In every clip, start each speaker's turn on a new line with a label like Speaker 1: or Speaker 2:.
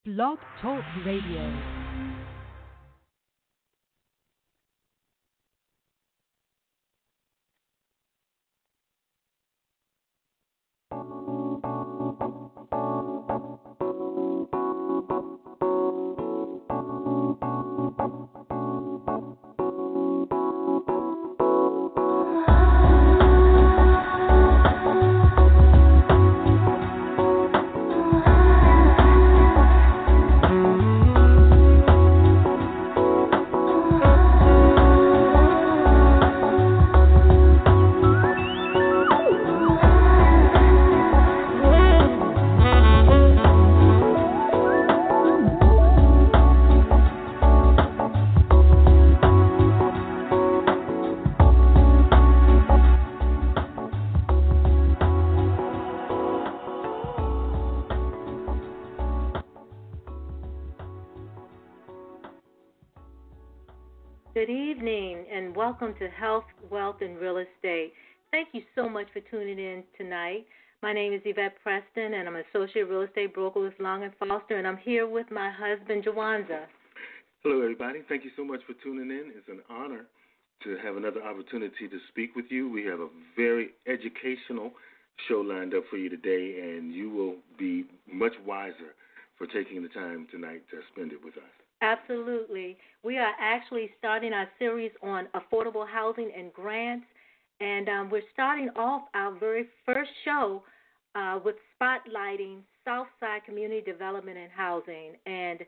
Speaker 1: Blog Talk Radio.
Speaker 2: Good evening and welcome to Health, Wealth, and Real Estate. Thank you so much for tuning in tonight. My name is Yvette Preston and I'm an associate real estate broker with Long and Foster, and I'm here with my husband, Jawanza.
Speaker 3: Hello, everybody. Thank you so much for tuning in. It's an honor to have another opportunity to speak with you. We have a very educational show lined up for you today, and you will be much wiser for taking the time tonight to spend it with us.
Speaker 2: Absolutely. We are actually starting our series on affordable housing and grants, and we're starting off our very first show with spotlighting Southside Community Development and Housing. And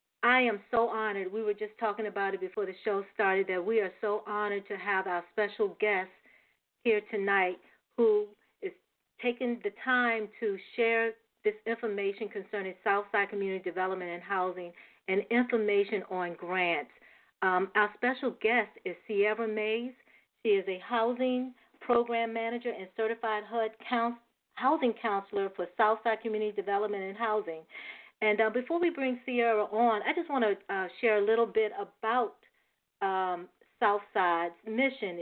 Speaker 2: I am so honored. We were just talking about it before the show started, that we are so honored to have our special guest here tonight who is taking the time to share this information concerning Southside Community Development and Housing and information on grants. Our special guest is Sierra Mays. She is a housing program manager and certified HUD housing counselor for Southside Community Development and Housing. And before we bring Sierra on, I just want to share a little bit about Southside's mission.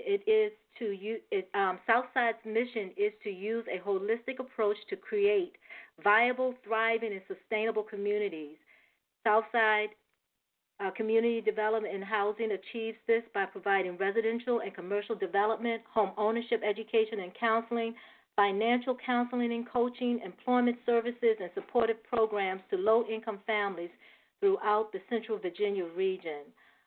Speaker 2: Southside's mission is to use a holistic approach to create viable, thriving, and sustainable communities. Southside Community Development and Housing achieves this by providing residential and commercial development, home ownership, education and counseling, financial counseling and coaching, employment services, and supportive programs to low-income families throughout the Central Virginia region.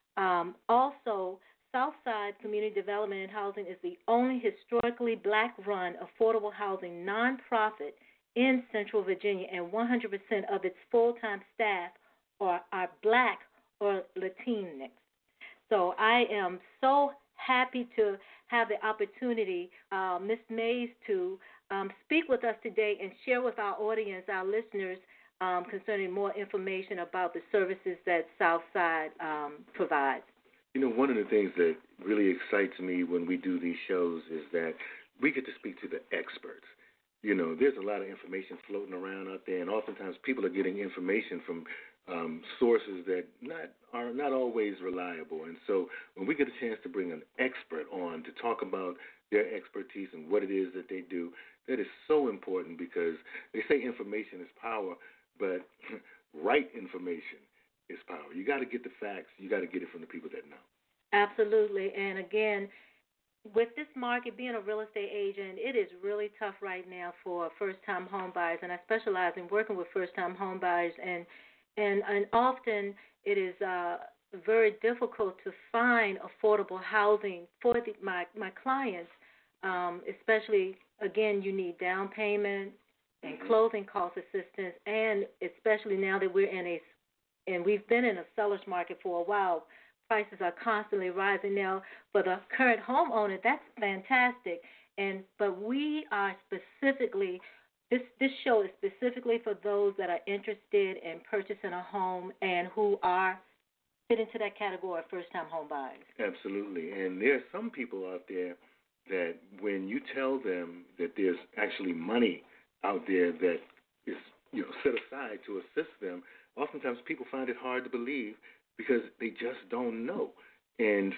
Speaker 2: Also, Southside Community Development and Housing is the only historically black-run affordable housing nonprofit in Central Virginia, and 100% of its full-time staff are black or Latinx. So I am so happy to have the opportunity, Ms. Mays, to speak with us today and share with our audience, our listeners, concerning more information about the services that Southside provides.
Speaker 3: You know, one of the things that really excites me when we do these shows is that we get to speak to the experts. You know, there's a lot of information floating around out there, and oftentimes people are getting information from sources that are not always reliable. And so when we get a chance to bring an expert on to talk about their expertise and what it is that they do, that is so important, because they say information is power, but right information is power. You got to get the facts. You got to get it from the people that know.
Speaker 2: Absolutely. And again, with this market, being a real estate agent, it is really tough right now for first-time home buyers, and I specialize in working with first-time home buyers, and often it is very difficult to find affordable housing for my clients, especially, again, you need down payment and closing cost assistance, and especially now that we've been in a seller's market for a while, prices are constantly rising. Now, for the current homeowner, that's fantastic, but we are specifically, this show is specifically for those that are interested in purchasing a home and who are fit into that category of first-time home buyers.
Speaker 3: Absolutely. And there are some people out there that when you tell them that there's actually money out there that is, set aside to assist them, oftentimes people find it hard to believe because they just don't know. And,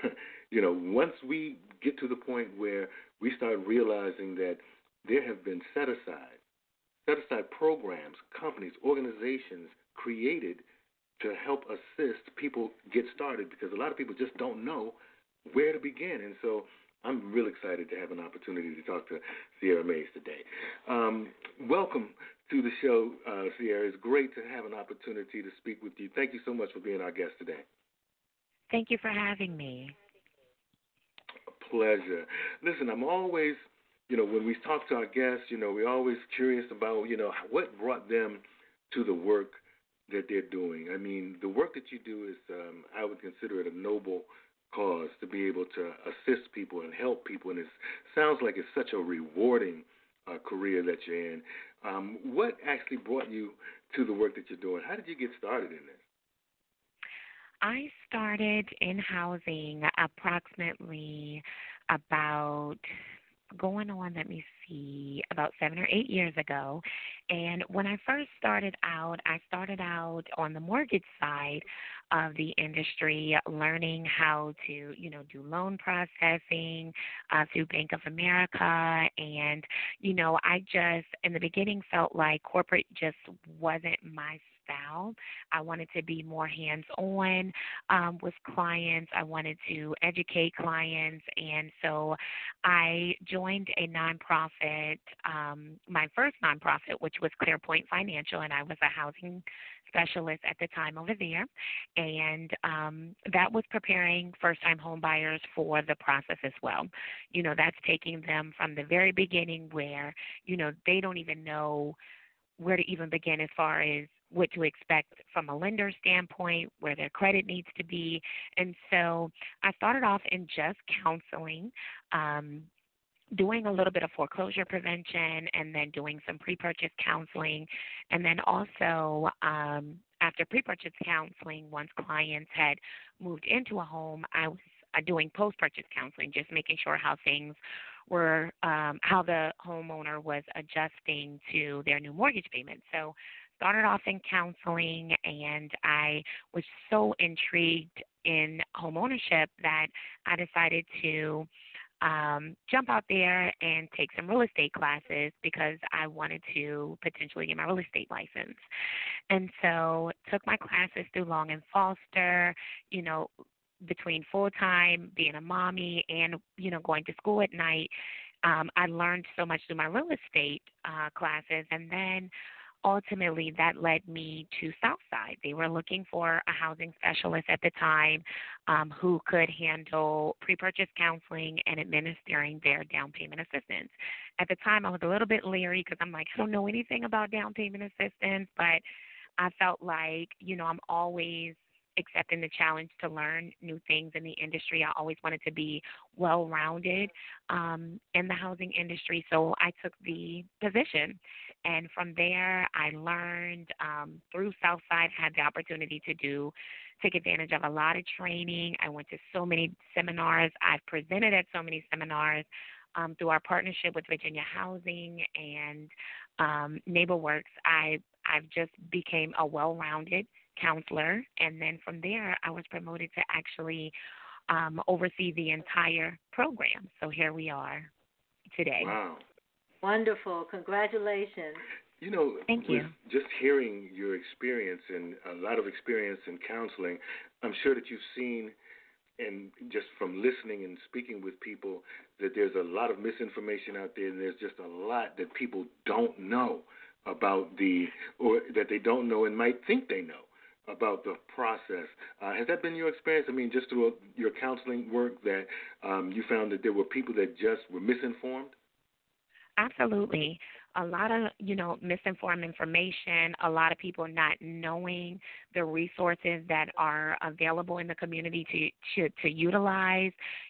Speaker 3: once we get to the point where we start realizing that there have been set aside programs, companies, organizations created to help assist people get started, because a lot of people just don't know where to begin. And so I'm real excited to have an opportunity to talk to Sierra Mays today. Welcome to the show, Sierra. It's great to have an opportunity to speak with you. Thank you so much for being our guest today.
Speaker 4: Thank you for having me.
Speaker 3: A pleasure. Listen, I'm always, when we talk to our guests, we're always curious about, what brought them to the work that they're doing. I mean, the work that you do is, I would consider it a noble cause, to be able to assist people and help people, and it sounds like it's such a rewarding career that you're in. What actually brought you to the work that you're doing? How did you get started in this?
Speaker 4: I started in housing approximately about about 7 or 8 years ago. And when I first started out, I started out on the mortgage side of the industry, learning how to, do loan processing through Bank of America. And, I just, in the beginning, felt like corporate just wasn't my style. I wanted to be more hands-on with clients. I wanted to educate clients. And so I joined a nonprofit, my first nonprofit, which was ClearPoint Financial, and I was a housing specialist at the time over there. And that was preparing first-time home buyers for the process as well. That's taking them from the very beginning where, they don't even know where to even begin as far as what to expect from a lender standpoint, where their credit needs to be. And so I started off in just counseling, doing a little bit of foreclosure prevention, and then doing some pre-purchase counseling. And then also after pre-purchase counseling, once clients had moved into a home, I was doing post-purchase counseling, just making sure how things were, how the homeowner was adjusting to their new mortgage payment. So started off in counseling, and I was so intrigued in home ownership that I decided to jump out there and take some real estate classes because I wanted to potentially get my real estate license. And so took my classes through Long and Foster, between full-time, being a mommy, and, going to school at night. I learned so much through my real estate classes, and then ultimately that led me to Southside. They were looking for a housing specialist at the time who could handle pre-purchase counseling and administering their down payment assistance. At the time, I was a little bit leery because I'm like, I don't know anything about down payment assistance, but I felt like, I'm always accepting the challenge to learn new things in the industry. I always wanted to be well-rounded in the housing industry, so I took the position. And from there, I learned through Southside, had the opportunity to take advantage of a lot of training. I went to so many seminars. I've presented at so many seminars through our partnership with Virginia Housing and NeighborWorks. I've just became a well-rounded counselor, and then from there I was promoted to actually oversee the entire program. So here we are today.
Speaker 3: Wow.
Speaker 2: Wonderful. Congratulations.
Speaker 4: Thank you.
Speaker 3: Just hearing your experience and a lot of experience in counseling, I'm sure that you've seen, and just from listening and speaking with people, that there's a lot of misinformation out there, and there's just a lot that people don't know about or that they don't know and might think they know about the process. Has that been your experience? I mean, just through your counseling work, that you found that there were people that just were misinformed?
Speaker 4: Absolutely. A lot of, misinformed information, a lot of people not knowing the resources that are available in the community to utilize,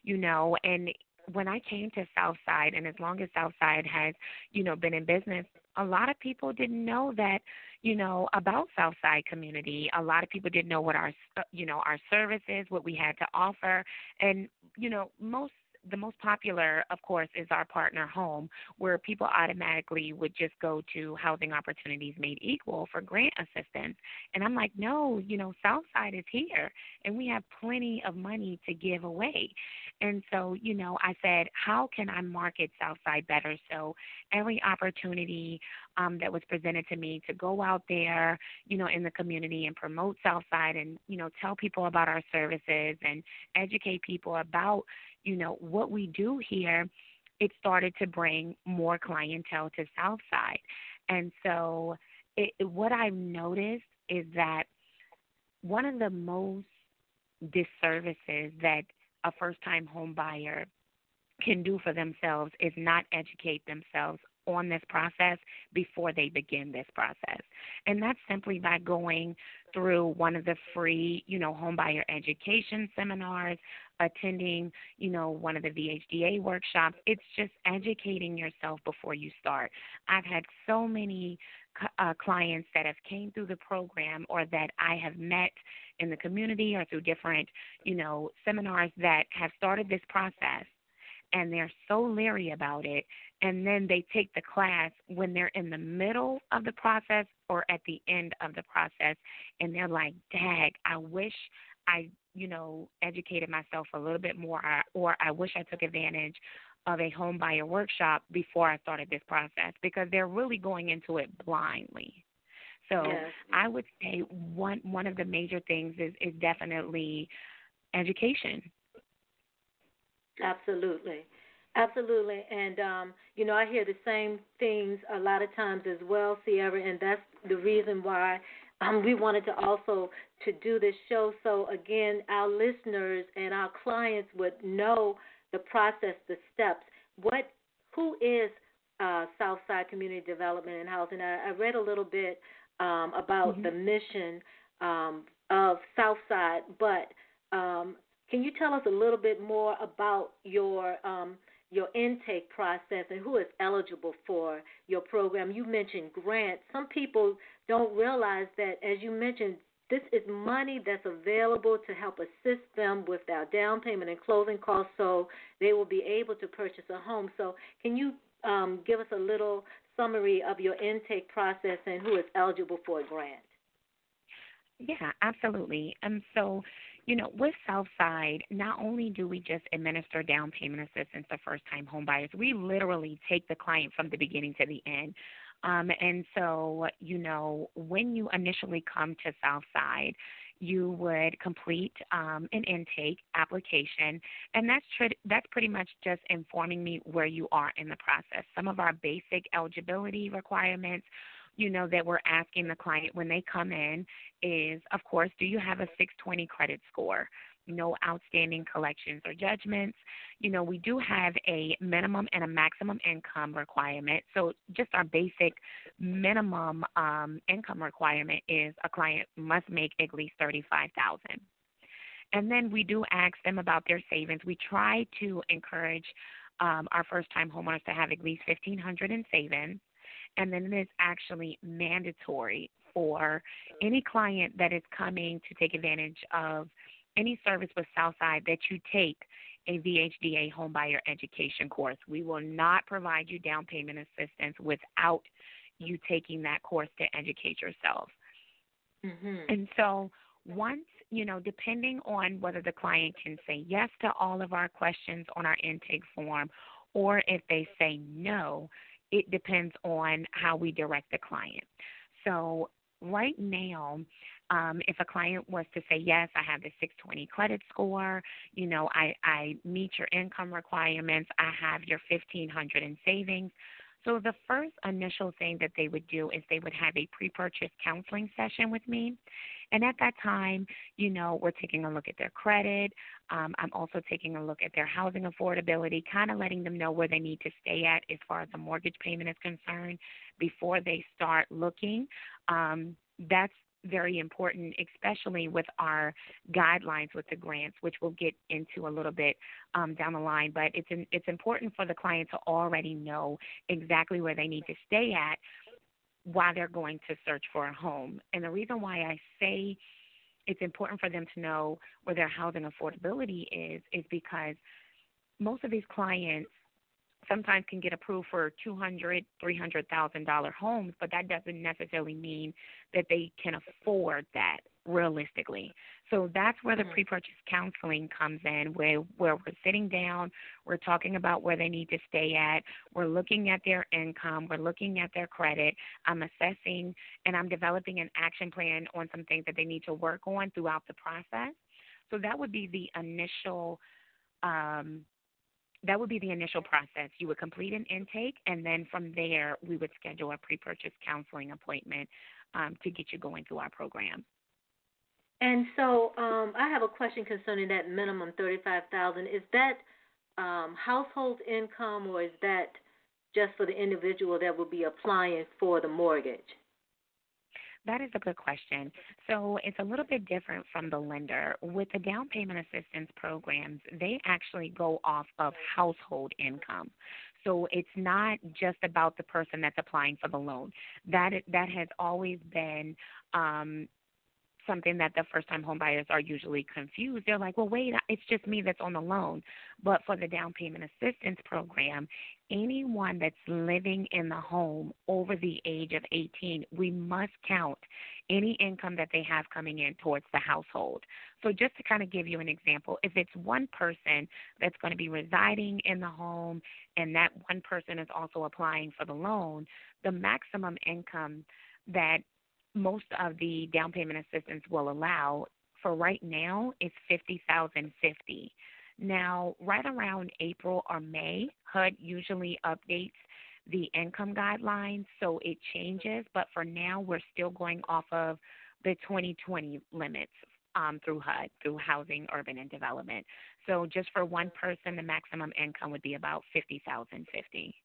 Speaker 4: and when I came to Southside, and as long as Southside has, been in business, a lot of people didn't know that, about Southside community. A lot of people didn't know what our services, what we had to offer. And, the most popular, of course, is our partner home, where people automatically would just go to Housing Opportunities Made Equal for grant assistance. And I'm like, no, Southside is here, and we have plenty of money to give away. And so, I said, how can I market Southside better? So every opportunity that was presented to me to go out there, in the community and promote Southside and, tell people about our services and educate people about, what we do here, it started to bring more clientele to Southside. And so what I've noticed is that one of the most disservices that a first-time home buyer can do for themselves is not educate themselves on this process before they begin this process. And that's simply by going through one of the free, home buyer education seminars, attending, one of the VHDA workshops. It's just educating yourself before you start. I've had so many clients that have came through the program or that I have met in the community or through different, seminars that have started this process, and they're so leery about it, and then they take the class when they're in the middle of the process or at the end of the process, and they're like, dag, I wish I, educated myself a little bit more, or I wish I took advantage of a home buyer workshop before I started this process, because they're really going into it blindly. So
Speaker 2: Yes.
Speaker 4: I would say one of the major things is definitely education.
Speaker 2: Absolutely. Absolutely. And, I hear the same things a lot of times as well, Sierra, and that's the reason why we wanted to also to do this show. So, again, our listeners and our clients would know the process, the steps. Who is Southside Community Development and Housing? I read a little bit about the mission of Southside, but can you tell us a little bit more about your intake process and who is eligible for your program? You mentioned grants. Some people don't realize that, as you mentioned, this is money that's available to help assist them with their down payment and closing costs so they will be able to purchase a home. So can you give us a little summary of your intake process and who is eligible for a grant?
Speaker 4: Yeah, absolutely. So, with Southside, not only do we just administer down payment assistance to first-time home buyers, we literally take the client from the beginning to the end. And so, when you initially come to Southside, you would complete an intake application, and that's pretty much just informing me where you are in the process. Some of our basic eligibility requirements, that we're asking the client when they come in is, of course, do you have a 620 credit score? No outstanding collections or judgments. We do have a minimum and a maximum income requirement. So just our basic minimum income requirement is a client must make at least $35,000. And then we do ask them about their savings. We try to encourage our first-time homeowners to have at least $1,500 in savings. And then it is actually mandatory for any client that is coming to take advantage of any service with Southside that you take a VHDA homebuyer education course. We will not provide you down payment assistance without you taking that course to educate yourself. And so once, depending on whether the client can say yes to all of our questions on our intake form, or if they say no, it depends on how we direct the client. So right now, if a client was to say, yes, I have the 620 credit score, I meet your income requirements, I have your $1,500 in savings. So the first initial thing that they would do is they would have a pre-purchase counseling session with me. And at that time, we're taking a look at their credit. I'm also taking a look at their housing affordability, kind of letting them know where they need to stay at as far as the mortgage payment is concerned before they start looking. That's very important, especially with our guidelines with the grants, which we'll get into a little bit down the line. But it's important for the client to already know exactly where they need to stay at while they're going to search for a home. And the reason why I say it's important for them to know where their housing affordability is because most of these clients sometimes can get approved for $200,000, $300,000 homes, but that doesn't necessarily mean that they can afford that realistically. So that's where the
Speaker 2: Mhm.
Speaker 4: pre-purchase counseling comes in, where we're sitting down, we're talking about where they need to stay at, we're looking at their income, we're looking at their credit, I'm assessing, and I'm developing an action plan on some things that they need to work on throughout the process. So um, that would be the initial process. You would complete an intake, and then from there, we would schedule a pre-purchase counseling appointment to get you going through our program.
Speaker 2: And so, I have a question concerning that minimum 35,000. Is that household income, or is that just for the individual that will be applying for the mortgage?
Speaker 4: That is a good question. So it's a little bit different from the lender. With the down payment assistance programs, they actually go off of household income. So it's not just about the person that's applying for the loan. That has always been something that the first-time home buyers are usually confused. They're like, well, wait, it's just me that's on the loan. But for the down payment assistance program, anyone that's living in the home over the age of 18, we must count any income that they have coming in towards the household. So just to kind of give you an example, if it's one person that's going to be residing in the home and that one person is also applying for the loan, the maximum income that most of the down payment assistance will allow for right now is $50,050. Now, right around April or May, HUD usually updates the income guidelines, so it changes. But for now, we're still going off of the 2020 limits through HUD, through Housing, Urban, and Development. So just for one person, the maximum income would be about $50,050.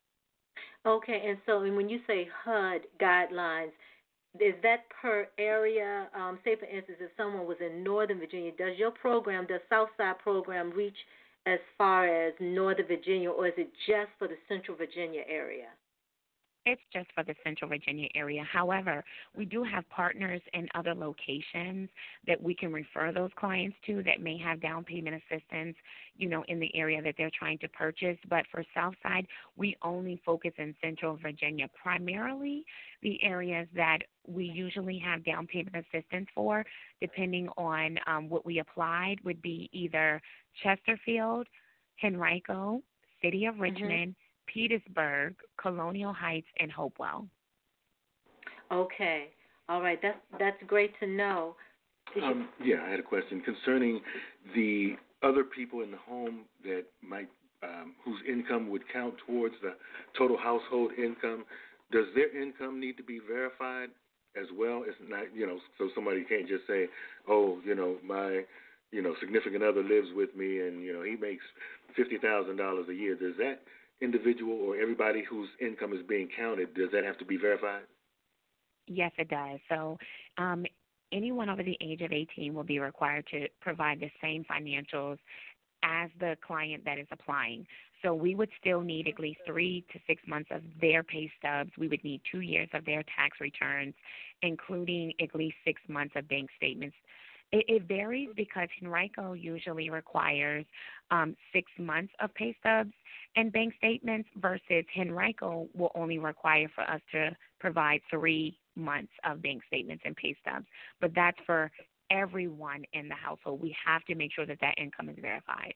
Speaker 2: Okay, and so when you say HUD guidelines, is that per area? Say, for instance, if someone was in Northern Virginia, does Southside program reach as far as Northern Virginia, or is it just for the Central Virginia area?
Speaker 4: It's just for the Central Virginia area. However, we do have partners in other locations that we can refer those clients to that may have down payment assistance, in the area that they're trying to purchase. But for Southside, we only focus in Central Virginia, primarily the areas that we usually have down payment assistance for, depending on what we applied, would be either Chesterfield, Henrico, City of Richmond, Petersburg, Colonial Heights, and Hopewell.
Speaker 2: Okay. All right. That's great to know.
Speaker 3: I had a question concerning the other people in the home that might, whose income would count towards the total household income. Does their income need to be verified as well? It's not, so somebody can't just say, oh, my, significant other lives with me and, he makes $50,000 a year. Does that individual or everybody whose income is being counted, does that have to be verified?
Speaker 4: Yes, it does. So anyone over the age of 18 will be required to provide the same financials as the client that is applying. So we would still need at least 3 to 6 months of their pay stubs. We would need 2 years of their tax returns, including at least 6 months of bank statements. It varies because Henrico usually requires 6 months of pay stubs and bank statements versus Henrico will only require for us to provide 3 months of bank statements and pay stubs. But that's for everyone in the household. We have to make sure that that income is verified.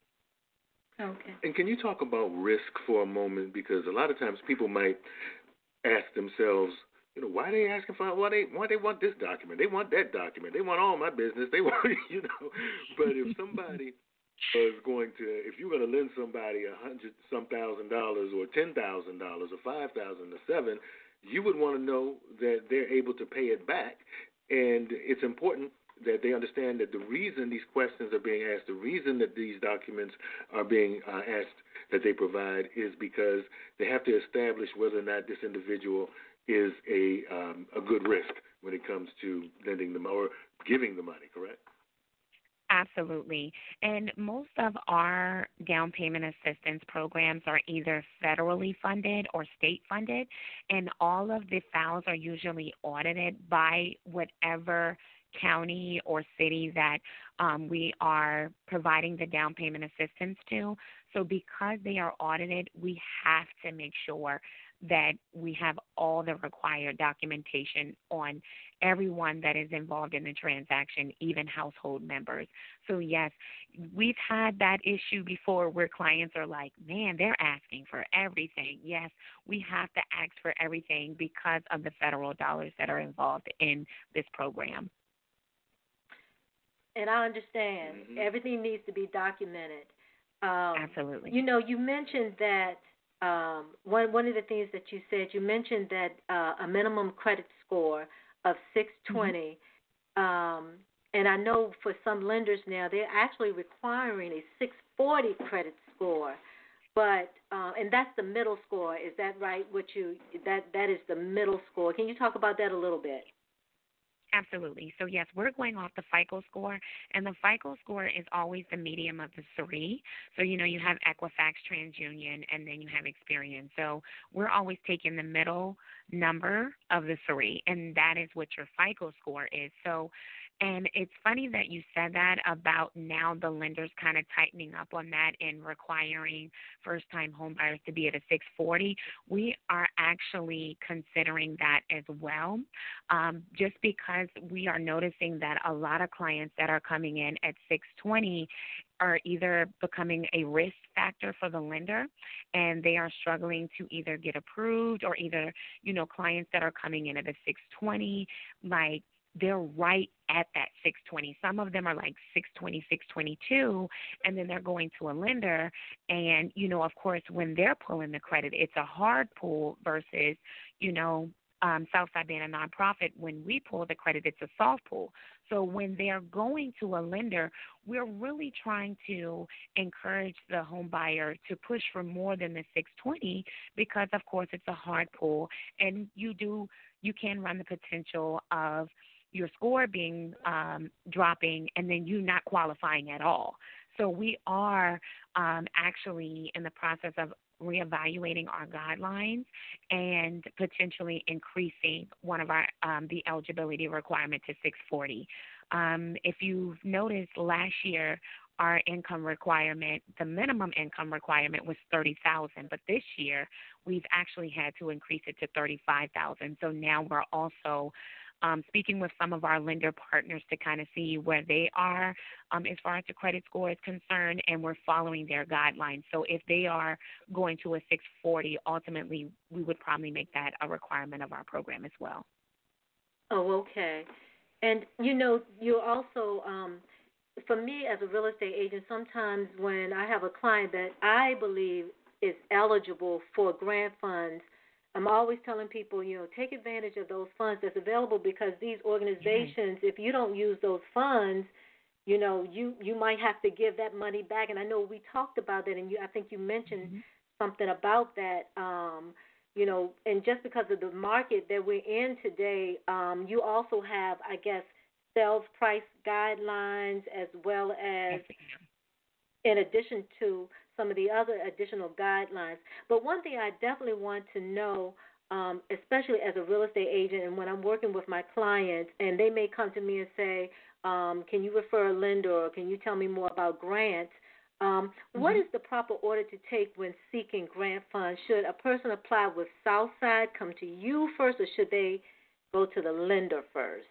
Speaker 2: Okay.
Speaker 3: And can you talk about risk for a moment? Because a lot of times people might ask themselves, why are they asking for, why they want this document? They want that document. They want all my business. They want, But if somebody is if you're going to lend somebody $100,000 or $10,000 or $5,000 or $7,000, you would want to know that they're able to pay it back. And it's important that they understand that the reason these questions are being asked, the reason that these documents are being asked that they provide is because they have to establish whether or not this individual is a good risk when it comes to lending them or giving the money, correct?
Speaker 4: Absolutely. And most of our down payment assistance programs are either federally funded or state funded, and all of the files are usually audited by whatever county or city that we are providing the down payment assistance to. So because they are audited, we have to make sure that we have all the required documentation on everyone that is involved in the transaction, even household members. So, yes, we've had that issue before where clients are like, man, they're asking for everything. Yes, we have to ask for everything because of the federal dollars that are involved in this program.
Speaker 2: And I understand everything needs to be documented.
Speaker 4: Absolutely.
Speaker 2: You know, you mentioned that one of the things that you said, you mentioned that a minimum credit score of 620, and I know for some lenders now they're actually requiring a 640 credit score, but and that's the middle score. Is that right? That is the middle score. Can you talk about that a little bit?
Speaker 4: Absolutely. So, yes, we're going off the FICO score, and the FICO score is always the medium of the three. So, you have Equifax, TransUnion, and then you have Experian. So we're always taking the middle number of the three, and that is what your FICO score is. So, and it's funny that you said that about now the lenders kind of tightening up on that and requiring first-time homebuyers to be at a 640. We are actually considering that as well, just because we are noticing that a lot of clients that are coming in at 620 are either becoming a risk factor for the lender, and they are struggling to either get approved, or either, clients that are coming in at a 620, like, they're right at that 620. Some of them are like 620, 622, and then they're going to a lender. And, of course, when they're pulling the credit, it's a hard pull versus, Southside being a nonprofit. When we pull the credit, it's a soft pull. So when they're going to a lender, we're really trying to encourage the home buyer to push for more than the 620 because, of course, it's a hard pull. And you can run the potential of your score being dropping and then you not qualifying at all. So we are actually in the process of reevaluating our guidelines and potentially increasing one of our the eligibility requirement to 640. If you've noticed, last year our income requirement, the minimum income requirement was $30,000, but this year we've actually had to increase it to $35,000. So now we're also speaking with some of our lender partners to kind of see where they are as far as the credit score is concerned, and we're following their guidelines. So if they are going to a 640, ultimately we would probably make that a requirement of our program as well.
Speaker 2: Oh, okay. And, you're also, for me as a real estate agent, sometimes when I have a client that I believe is eligible for grant funds, I'm always telling people, take advantage of those funds that's available because these organizations, if you don't use those funds, you might have to give that money back. And I know we talked about that, and I think you mentioned something about that, and just because of the market that we're in today, you also have, I guess, sales price guidelines as well as in addition to some of the other additional guidelines. But one thing I definitely want to know, especially as a real estate agent and when I'm working with my clients, and they may come to me and say, can you refer a lender or can you tell me more about grants? What is the proper order to take when seeking grant funds? Should a person apply with Southside, come to you first, or should they go to the lender first?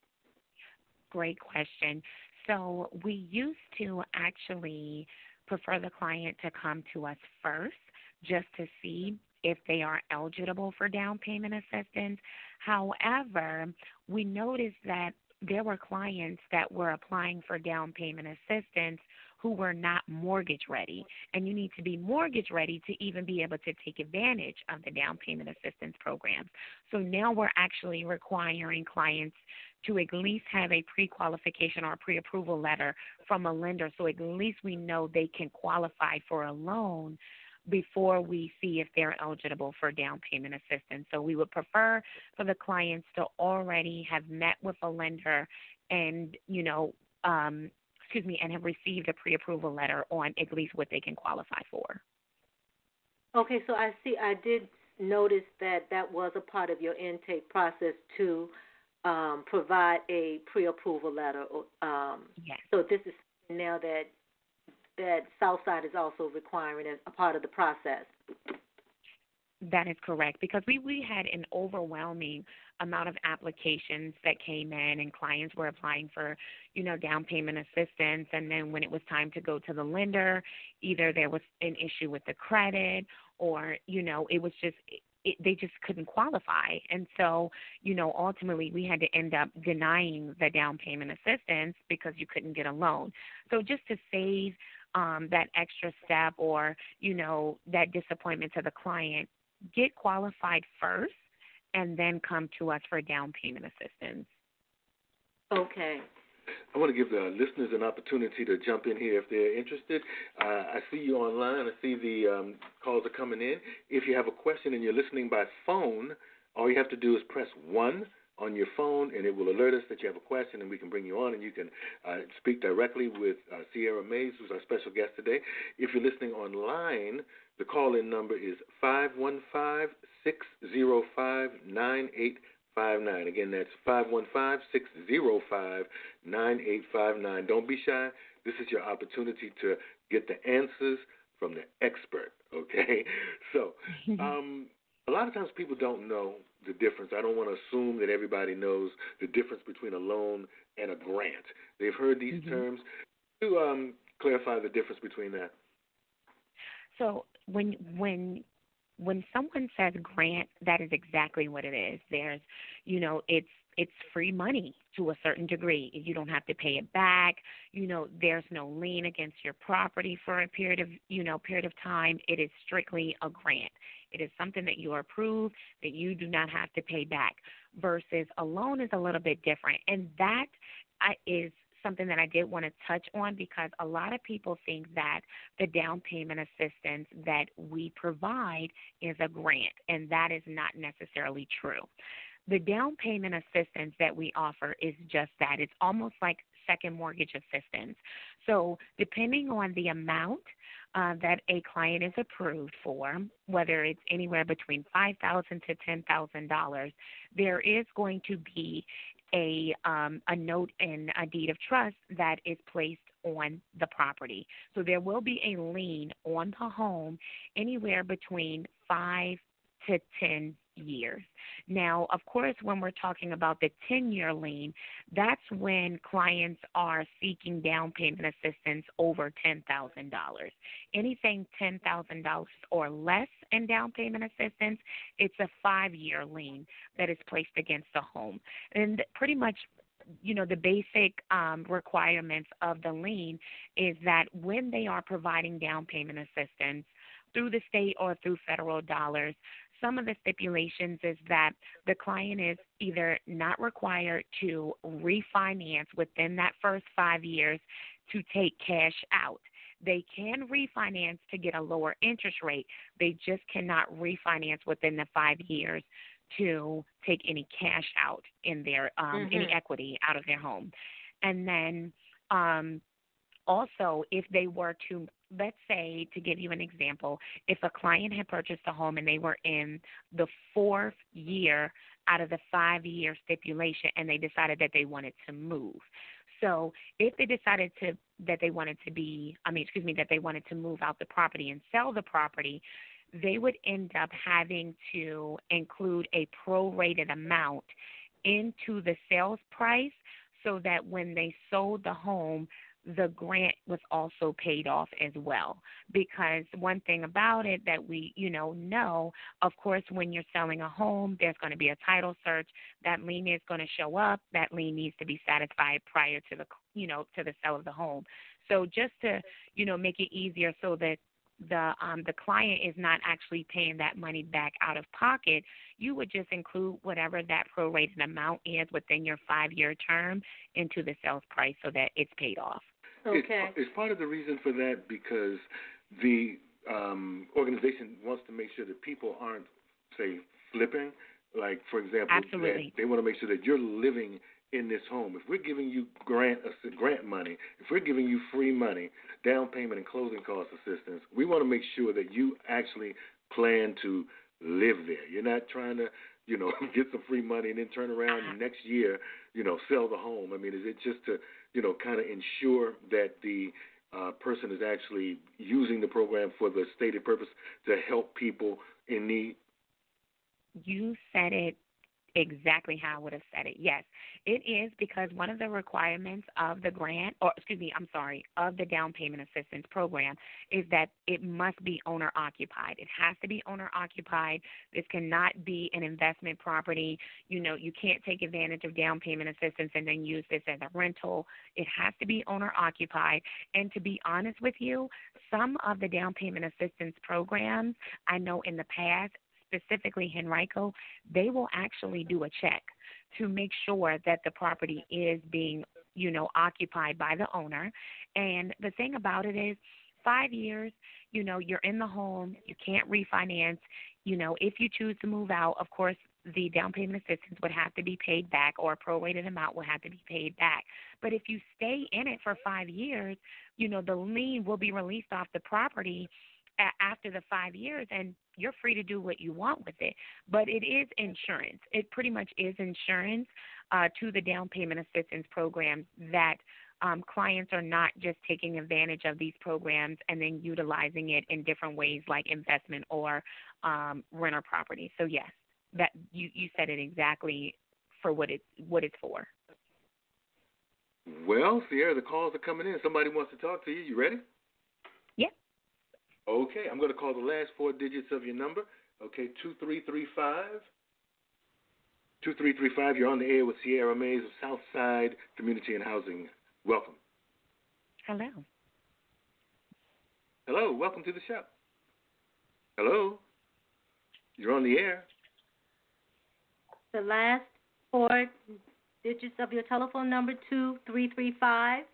Speaker 4: Great question. So we used to actually prefer the client to come to us first just to see if they are eligible for down payment assistance. However, we noticed that there were clients that were applying for down payment assistance who were not mortgage ready, and you need to be mortgage ready to even be able to take advantage of the down payment assistance programs. So now we're actually requiring clients to at least have a pre-qualification or pre-approval letter from a lender, so at least we know they can qualify for a loan before we see if they're eligible for down payment assistance. So we would prefer for the clients to already have met with a lender and, and have received a pre-approval letter on at least what they can qualify for.
Speaker 2: Okay, so I did notice that was a part of your intake process to provide a pre-approval letter.
Speaker 4: Yes.
Speaker 2: So this is now that Southside is also requiring as a part of the process.
Speaker 4: That is correct, because we had an overwhelming amount of applications that came in, and clients were applying for, down payment assistance. And then when it was time to go to the lender, either there was an issue with the credit, or it was just they just couldn't qualify. And so, ultimately we had to end up denying the down payment assistance because you couldn't get a loan. So just to save that extra step, or that disappointment to the client, get qualified first and then come to us for down payment assistance.
Speaker 2: Okay.
Speaker 3: I want to give the listeners an opportunity to jump in here if they're interested. I see you online. I see the calls are coming in. If you have a question and you're listening by phone, all you have to do is press 1 on your phone, and it will alert us that you have a question, and we can bring you on, and you can speak directly with Sierra Mays, who's our special guest today. If you're listening online, the call-in number is 515-605-9859. Again, that's 515-605-9859. Don't be shy. This is your opportunity to get the answers from the expert, okay? So a lot of times people don't know the difference. I don't want to assume that everybody knows the difference between a loan and a grant. They've heard these terms. To clarify the difference between that.
Speaker 4: So when someone says grant, that is exactly what it is. There's, it's free money to a certain degree. You don't have to pay it back. There's no lien against your property for a period of time. It is strictly a grant. It is something that you are approved that you do not have to pay back. Versus a loan is a little bit different, and that is something that I did want to touch on, because a lot of people think that the down payment assistance that we provide is a grant, and that is not necessarily true. The down payment assistance that we offer is just that. It's almost like second mortgage assistance. So depending on the amount that a client is approved for, whether it's anywhere between $5,000 to $10,000, there is going to be a note in a deed of trust that is placed on the property. So there will be a lien on the home anywhere between 5 to 10 years. Now, of course, when we're talking about the 10-year lien, that's when clients are seeking down payment assistance over $10,000. Anything $10,000 or less in down payment assistance, it's a 5-year lien that is placed against the home. And pretty much, the basic requirements of the lien is that when they are providing down payment assistance through the state or through federal dollars, some of the stipulations is that the client is either not required to refinance within that first 5 years to take cash out. They can refinance to get a lower interest rate. They just cannot refinance within the 5 years to take any cash out in their any equity out of their home. And then also, if they were to, let's say, to give you an example, if a client had purchased a home and they were in the 4th year out of the 5-year stipulation and they decided that they wanted to move. So if they decided that they wanted to move out the property and sell the property, they would end up having to include a prorated amount into the sales price so that when they sold the home, the grant was also paid off as well. Because one thing about it that we, know, of course, when you're selling a home, there's going to be a title search. That lien is going to show up. That lien needs to be satisfied prior to the, to the sale of the home. So just to, make it easier so that the client is not actually paying that money back out of pocket, you would just include whatever that prorated amount is within your 5-year term into the sales price so that it's paid off.
Speaker 2: Okay.
Speaker 3: It's part of the reason for that because the organization wants to make sure that people aren't, say, flipping. Like, for example,
Speaker 4: Absolutely.
Speaker 3: They want to make sure that you're living in this home. If we're giving you grant money, if we're giving you free money, down payment and closing cost assistance, we want to make sure that you actually plan to live there. You're not trying to, get some free money and then turn around next year, sell the home. I mean, is it just to, kind of ensure that the person is actually using the program for the stated purpose to help people in need?
Speaker 4: You said it exactly how I would have said it. Yes, it is because one of the requirements of the grant, or excuse me, I'm sorry, of the down payment assistance program is that it must be owner occupied. It has to be owner occupied. This cannot be an investment property. You know, you can't take advantage of down payment assistance and then use this as a rental. It has to be owner occupied. And to be honest with you, some of the down payment assistance programs I know in the past, specifically Henrico, they will actually do a check to make sure that the property is being, occupied by the owner. And the thing about it is, 5 years, you're in the home, you can't refinance. If you choose to move out, of course, the down payment assistance would have to be paid back, or a prorated amount will have to be paid back. But if you stay in it for 5 years, the lien will be released off the property after the 5 years, and you're free to do what you want with it. But it is insurance. It pretty much is insurance to the down payment assistance programs that clients are not just taking advantage of these programs and then utilizing it in different ways like investment or renter property. So, yes, that you said it exactly for what it's for.
Speaker 3: Well, Sierra, the calls are coming in. Somebody wants to talk to you. You ready?
Speaker 4: Yep.
Speaker 3: Okay, I'm going to call the last four digits of your number. Okay, 2335. 2335, you're on the air with Sierra Mays of Southside Community and Housing. Welcome.
Speaker 4: Hello.
Speaker 3: Hello, welcome to the show. Hello. You're on the air.
Speaker 2: The last four digits of your telephone number, 2335.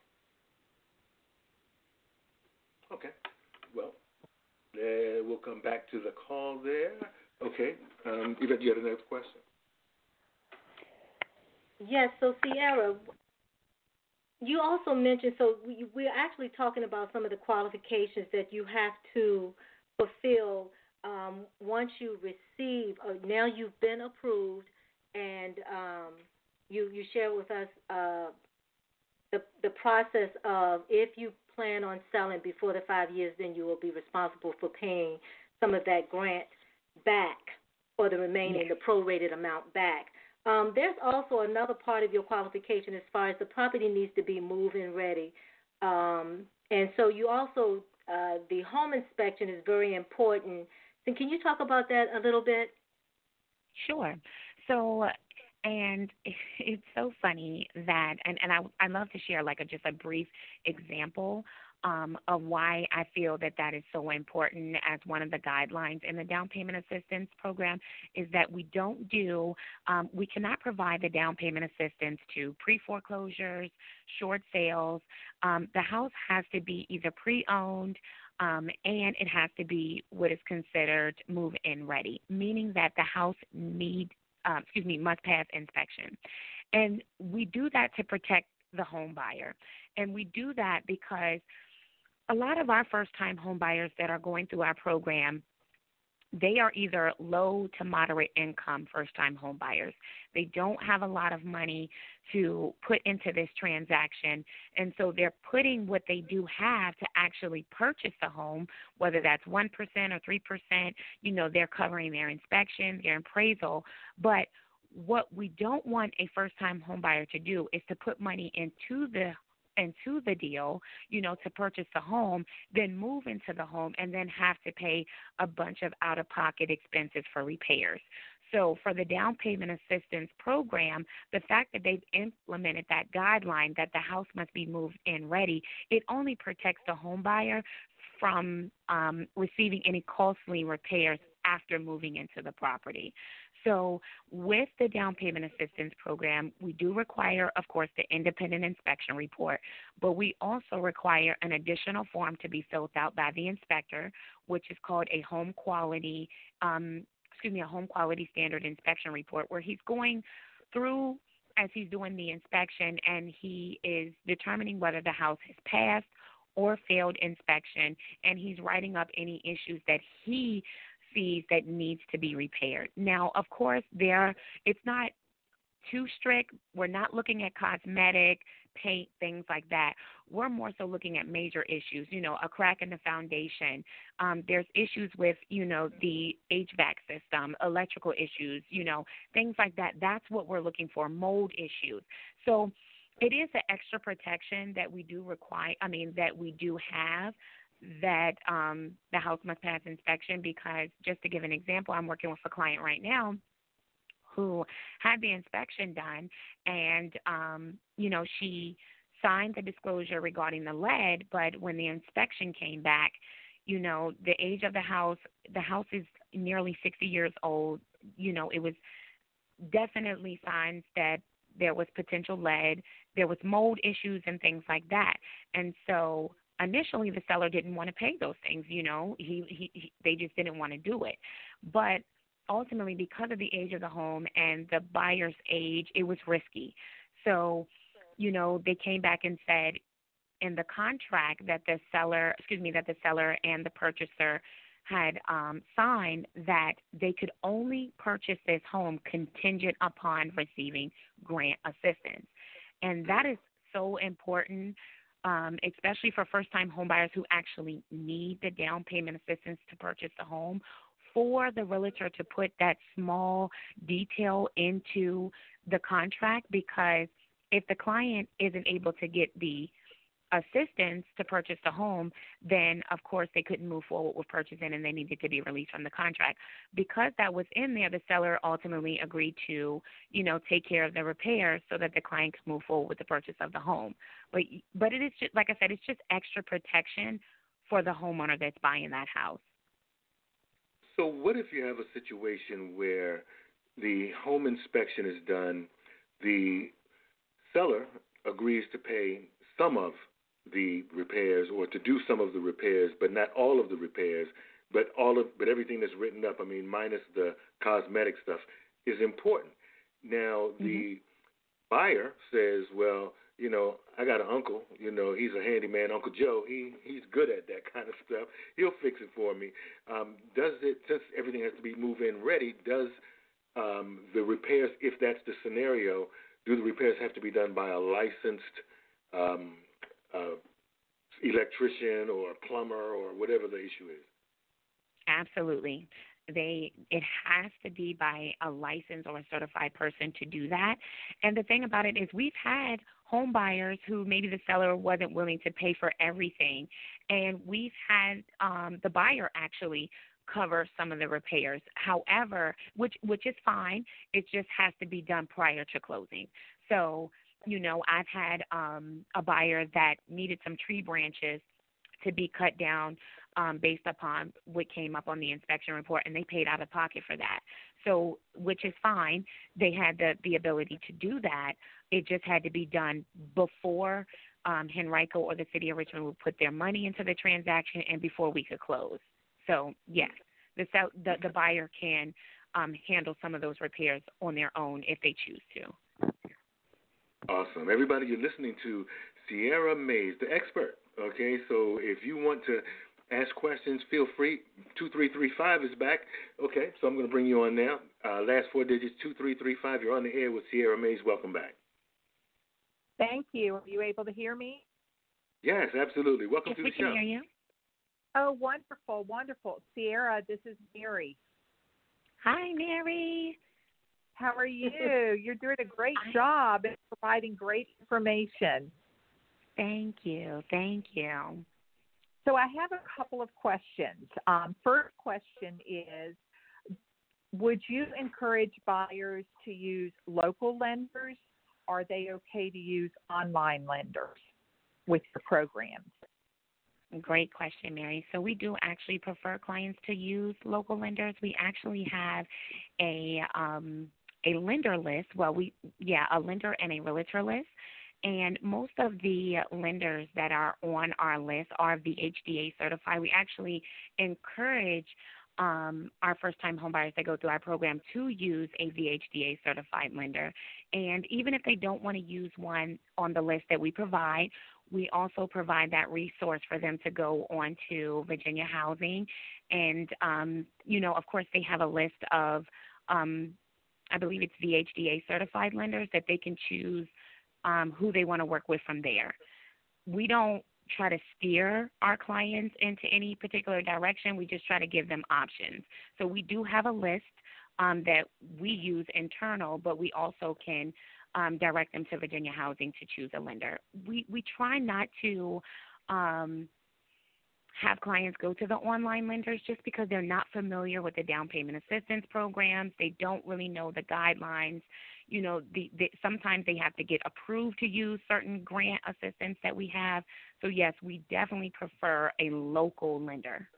Speaker 3: Okay. Well, we'll come back to the call there. Okay. You had another question?
Speaker 2: Yes, so Sierra, you also mentioned, so we're actually talking about some of the qualifications that you have to fulfill once you receive, now you've been approved, and you share with us the process of, if you plan on selling before the 5 years, then you will be responsible for paying some of that grant back, or the remaining, the prorated amount back. There's also another part of your qualification as far as the property needs to be move-in ready. And so you also, the home inspection is very important. So can you talk about that a little bit?
Speaker 4: Sure. So, and it's so funny that, and I love to share just a brief example of why I feel that is so important as one of the guidelines in the down payment assistance program is that we cannot provide the down payment assistance to pre-foreclosures, short sales. The house has to be either pre-owned, and it has to be what is considered move-in ready, meaning that the house must pass inspection. And we do that to protect the home buyer. And we do that because a lot of our first-time home buyers that are going through our program, they are either low to moderate income first-time home buyers. They don't have a lot of money to put into this transaction, and so they're putting what they do have to actually purchase the home, whether that's 1% or 3%, they're covering their inspection, their appraisal. But what we don't want a first-time home buyer to do is to put money into the deal, to purchase the home, then move into the home, and then have to pay a bunch of out-of-pocket expenses for repairs. So for the down payment assistance program, the fact that they've implemented that guideline that the house must be moved in ready, it only protects the home buyer from receiving any costly repairs after moving into the property. So with the down payment assistance program, we do require, of course, the independent inspection report, but we also require an additional form to be filled out by the inspector, which is called a home quality standard inspection report, where he's going through as he's doing the inspection, and he is determining whether the house has passed or failed inspection, and he's writing up any issues that he sees that needs to be repaired. Now, of course, it's not too strict. We're not looking at cosmetic, paint, things like that. We're more so looking at major issues, a crack in the foundation. There's issues with, the HVAC system, electrical issues, things like that. That's what we're looking for, mold issues. So it is an extra protection that we do that we do have, that the house must pass inspection, because just to give an example, I'm working with a client right now who had the inspection done, and, she signed the disclosure regarding the lead, but when the inspection came back, the age of the house is nearly 60 years old. It was definitely signs that there was potential lead, there was mold issues and things like that. And so initially the seller didn't want to pay those things, they just didn't want to do it. But ultimately, because of the age of the home and the buyer's age, it was risky. So, they came back and said in the contract that the seller and the purchaser had signed that they could only purchase this home contingent upon receiving grant assistance. And that is so important, especially for first-time homebuyers who actually need the down payment assistance to purchase the home, for the realtor to put that small detail into the contract, because if the client isn't able to get the assistance to purchase the home, then of course they couldn't move forward with purchasing, and they needed to be released from the contract. Because that was in there, the seller ultimately agreed to, take care of the repairs so that the client could move forward with the purchase of the home. But it is just, like I said, it's just extra protection for the homeowner that's buying that house.
Speaker 3: So what if you have a situation where the home inspection is done, the seller agrees to pay some of the repairs or to do some of the repairs, but not all of the repairs, but everything that's written up, minus the cosmetic stuff, is important. Now, the buyer says, well, I got an uncle, he's a handyman, Uncle Joe. He's good at that kind of stuff. He'll fix it for me. Since everything has to be move-in ready, does the repairs, if that's the scenario, do the repairs have to be done by a licensed electrician or a plumber or whatever the issue is?
Speaker 4: Absolutely. It has to be by a licensed or a certified person to do that. And the thing about it is, we've had home buyers who maybe the seller wasn't willing to pay for everything, and we've had the buyer actually cover some of the repairs. However, which is fine, it just has to be done prior to closing. So, I've had a buyer that needed some tree branches to be cut down based upon what came up on the inspection report, and they paid out of pocket for that. So, which is fine. They had the ability to do that. It just had to be done before Henrico or the city of Richmond would put their money into the transaction and before we could close. So, yes, the buyer can handle some of those repairs on their own if they choose to.
Speaker 3: Awesome. Everybody, you're listening to Sierra Mays, the expert. Okay, so if you want to ask questions, feel free. 2335 is back. Okay, so I'm going to bring you on now. Last four digits, 2335. You're on the air with Sierra Mays. Welcome back.
Speaker 5: Thank you. Are you able to hear me?
Speaker 3: Yes, absolutely. Welcome to the show.
Speaker 4: We can hear you.
Speaker 5: Oh, wonderful, wonderful. Sierra, this is Mary.
Speaker 4: Hi, Mary.
Speaker 5: How are you? You're doing a great job in providing great information.
Speaker 4: Thank you. Thank you.
Speaker 5: So I have a couple of questions. First question is, would you encourage buyers to use local lenders? Are they okay to use online lenders with your programs?
Speaker 4: Great question, Mary. So we do actually prefer clients to use local lenders. We actually have a lender list. Well, a lender and a realtor list. And most of the lenders that are on our list are VHDA certified. We actually encourage our first-time homebuyers that go through our program to use a VHDA certified lender. And even if they don't want to use one on the list that we provide, we also provide that resource for them to go on to Virginia Housing. And, of course, they have a list of I believe it's VHDA certified lenders, that they can choose who they want to work with from there. We don't try to steer our clients into any particular direction. We just try to give them options. So we do have a list that we use internal, but we also can direct them to Virginia Housing to choose a lender. We try not to have clients go to the online lenders just because they're not familiar with the down payment assistance programs. They don't really know the guidelines. You know, sometimes they have to get approved to use certain grant assistance that we have. So, yes, we definitely prefer a local lender.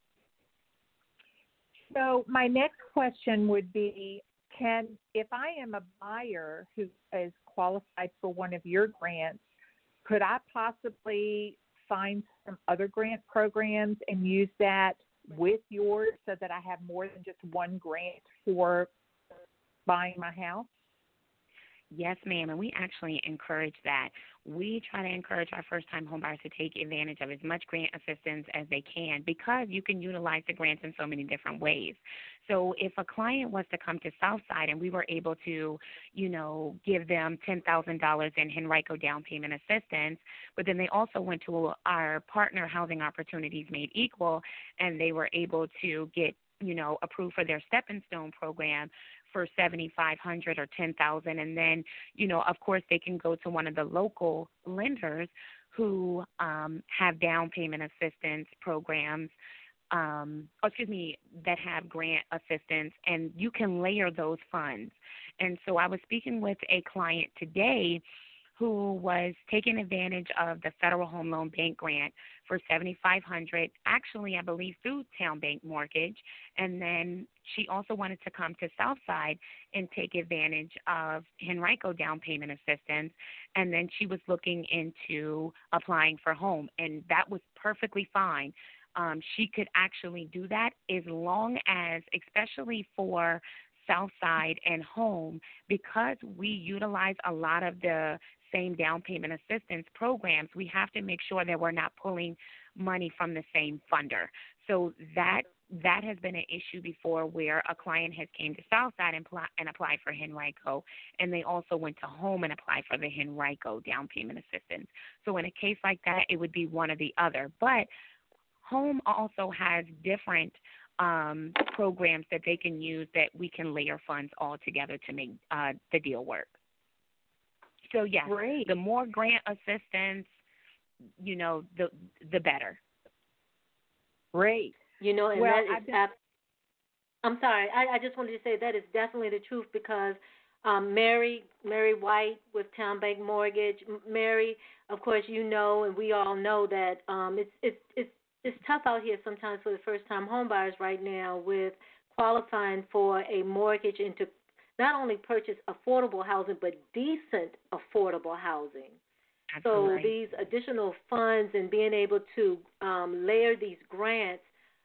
Speaker 5: So my next question would be, if I am a buyer who is qualified for one of your grants, could I possibly find some other grant programs and use that with yours so that I have more than just one grant for buying my house?
Speaker 4: Yes, ma'am, and we actually encourage that. We try to encourage our first-time homebuyers to take advantage of as much grant assistance as they can because you can utilize the grants in so many different ways. So if a client was to come to Southside and we were able to, give them $10,000 in Henrico down payment assistance, but then they also went to our partner Housing Opportunities Made Equal and they were able to get approved for their Stepping Stone program for $7,500 or $10,000, and then of course they can go to one of the local lenders who have down payment assistance programs, that have grant assistance, and you can layer those funds. And so I was speaking with a client today who was taking advantage of the Federal Home Loan Bank grant for $7,500, actually, I believe, through Town Bank Mortgage. And then she also wanted to come to Southside and take advantage of Henrico down payment assistance. And then she was looking into applying for home, and that was perfectly fine. She could actually do that as long as, especially for Southside and home, because we utilize a lot of the same down payment assistance programs, we have to make sure that we're not pulling money from the same funder. So that has been an issue before, where a client has came to Southside and applied for Henrico, and they also went to home and applied for the Henrico down payment assistance. So in a case like that, it would be one or the other. But home also has different programs that they can use that we can layer funds all together to make the deal work. So, yes,
Speaker 5: Great.
Speaker 4: The more grant assistance, the better.
Speaker 5: Great.
Speaker 2: And
Speaker 5: well,
Speaker 2: that is I'm sorry. I just wanted to say that is definitely the truth because Mary White with Town Bank Mortgage, Mary, of course, and we all know that it's tough out here sometimes for the first-time homebuyers right now with qualifying for a mortgage and to not only purchase affordable housing, but decent affordable housing.
Speaker 4: Absolutely.
Speaker 2: So these additional funds and being able to layer these grants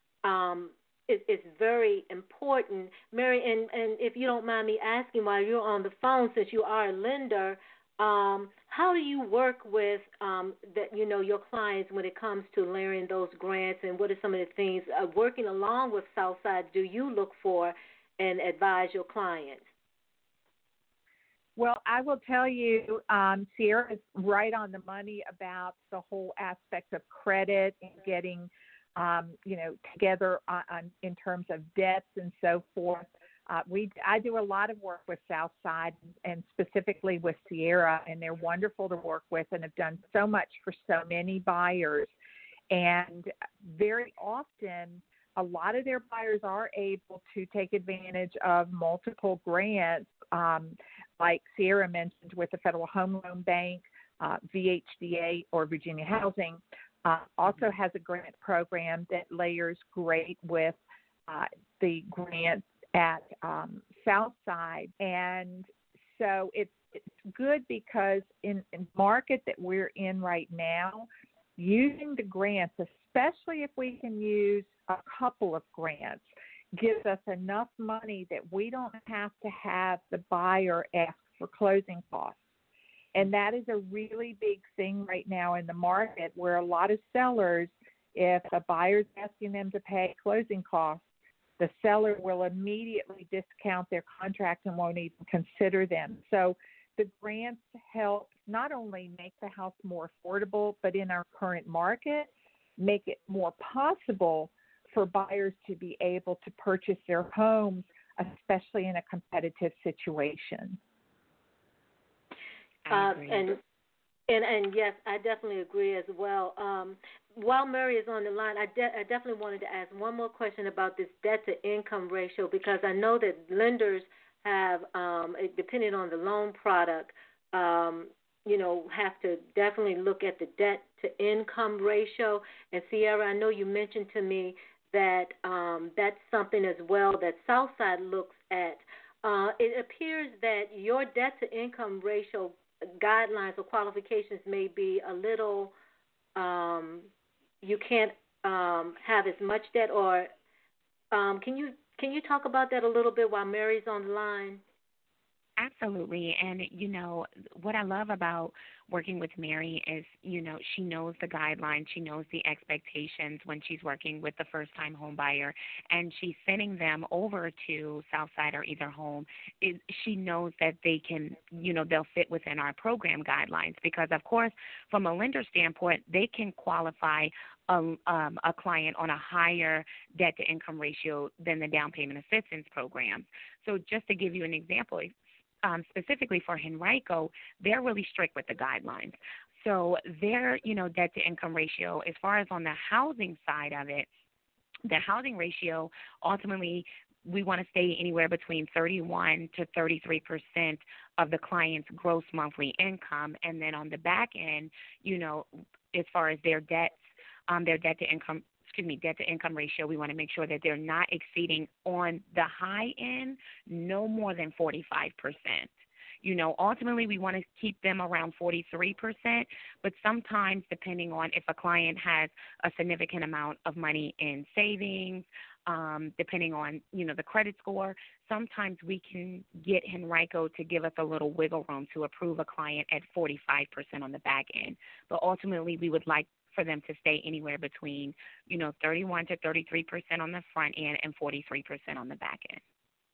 Speaker 2: is very important. Mary, and if you don't mind me asking while you're on the phone, since you are a lender, how do you work with your clients when it comes to layering those grants, and what are some of the things working along with Southside do you look for and advise your clients?
Speaker 5: Well, I will tell you, Sierra is right on the money about the whole aspect of credit and getting, together in terms of debts and so forth. I do a lot of work with Southside and specifically with Sierra, and they're wonderful to work with and have done so much for so many buyers. And very often, a lot of their buyers are able to take advantage of multiple grants, like Sierra mentioned with the Federal Home Loan Bank, VHDA or Virginia Housing, also has a grant program that layers great with the grants at Southside. And so it's good because in the market that we're in right now, using the grants, especially if we can use a couple of grants, gives us enough money that we don't have to have the buyer ask for closing costs. And that is a really big thing right now in the market, where a lot of sellers, if a buyer's asking them to pay closing costs, the seller will immediately discount their contract and won't even consider them. So the grants help not only make the house more affordable, but in our current market, make it more possible for buyers to be able to purchase their homes, especially in a competitive situation.
Speaker 2: And yes, I definitely agree as well. While Mary is on the line, I definitely wanted to ask one more question about this debt-to-income ratio, because I know that lenders have, depending on the loan product, have to definitely look at the debt-to-income ratio. And Sierra, I know you mentioned to me that that's something as well that Southside looks at. It appears that your debt-to-income ratio guidelines or qualifications may be a little, you can't have as much debt, or can you talk about that a little bit while Mary's on the line?
Speaker 4: Absolutely. And, what I love about working with Mary is, she knows the guidelines, she knows the expectations when she's working with the first-time home buyer, and she's sending them over to Southside or Either Home. She knows that they can, they'll fit within our program guidelines because, of course, from a lender standpoint, they can qualify a client on a higher debt-to-income ratio than the down payment assistance programs. So just to give you an example, specifically for Henrico, they're really strict with the guidelines. So their, debt-to-income ratio, as far as on the housing side of it, the housing ratio, ultimately, we want to stay anywhere between 31 to 33% of the client's gross monthly income. And then on the back end, as far as their debts, their debt-to-income ratio, we want to make sure that they're not exceeding on the high end no more than 45%. Ultimately we want to keep them around 43%, but sometimes depending on if a client has a significant amount of money in savings, depending on, the credit score, sometimes we can get Henrico to give us a little wiggle room to approve a client at 45% on the back end. But ultimately we would like for them to stay anywhere between, 31 to 33% on the front end and 43% on the back end.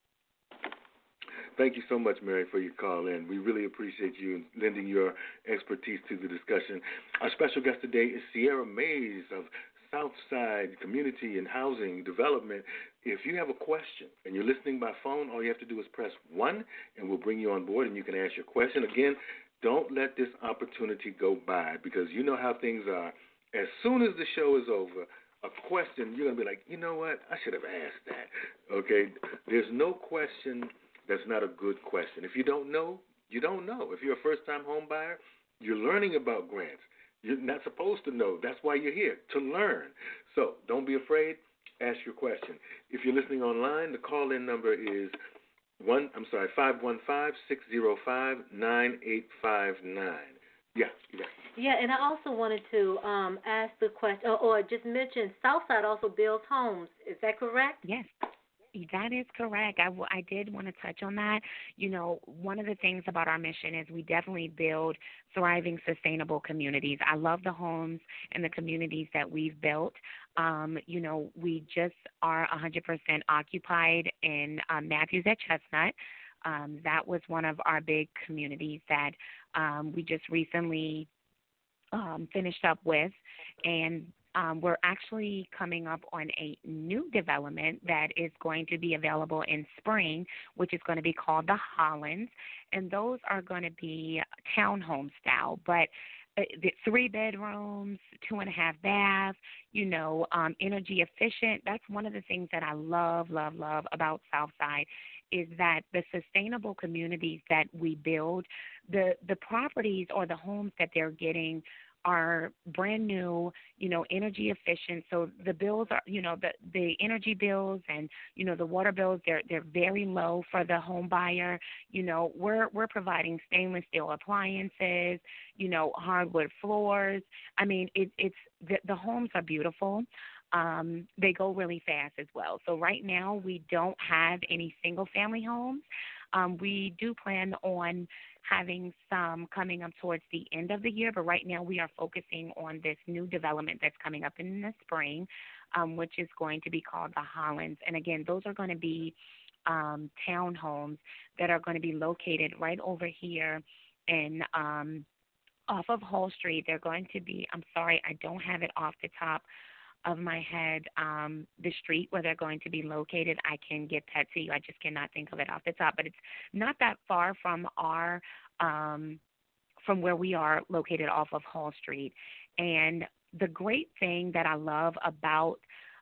Speaker 3: Thank you so much, Mary, for your call in. We really appreciate you lending your expertise to the discussion. Our special guest today is Sierra Mays of Southside Community and Housing Development. If you have a question and you're listening by phone, all you have to do is press 1, and we'll bring you on board and you can ask your question. Again, don't let this opportunity go by, because you know how things are. As soon as the show is over, a question, you're going to be like, you know what, I should have asked that. Okay? There's no question that's not a good question. If you don't know, you don't know. If you're a first-time home buyer, you're learning about grants. You're not supposed to know. That's why you're here, to learn. So don't be afraid. Ask your question. If you're listening online, the call-in number is 515-605-9859.
Speaker 2: Yeah, and I also wanted to ask the question, or just mention, Southside also builds homes. Is that correct?
Speaker 4: Yes. That is correct. I did want to touch on that. One of the things about our mission is we definitely build thriving, sustainable communities. I love the homes and the communities that we've built. We just are 100% occupied in Matthews at Chestnut. That was one of our big communities that we just recently finished up with, and we're actually coming up on a new development that is going to be available in spring, which is going to be called the Hollands, and those are going to be townhome style, but the 3 bedrooms, 2.5 baths, energy efficient. That's one of the things that I love about Southside, is that the sustainable communities that we build, the properties or the homes that they're getting are brand new, energy efficient. So the bills are, the energy bills and, the water bills, they're very low for the home buyer. We're providing stainless steel appliances, hardwood floors. I mean, it's the homes are beautiful. They go really fast as well. So right now we don't have any single family homes. We do plan on having some coming up towards the end of the year, but right now we are focusing on this new development that's coming up in the spring, which is going to be called the Hollands. And again, those are going to be townhomes that are going to be located right over here in off of Hall Street. They're going to be, I'm sorry, I don't have it off the top of my head, the street where they're going to be located. I can get that to you. I just cannot think of it off the top, but it's not that far from our from where we are located off of Hall Street. And the great thing that I love about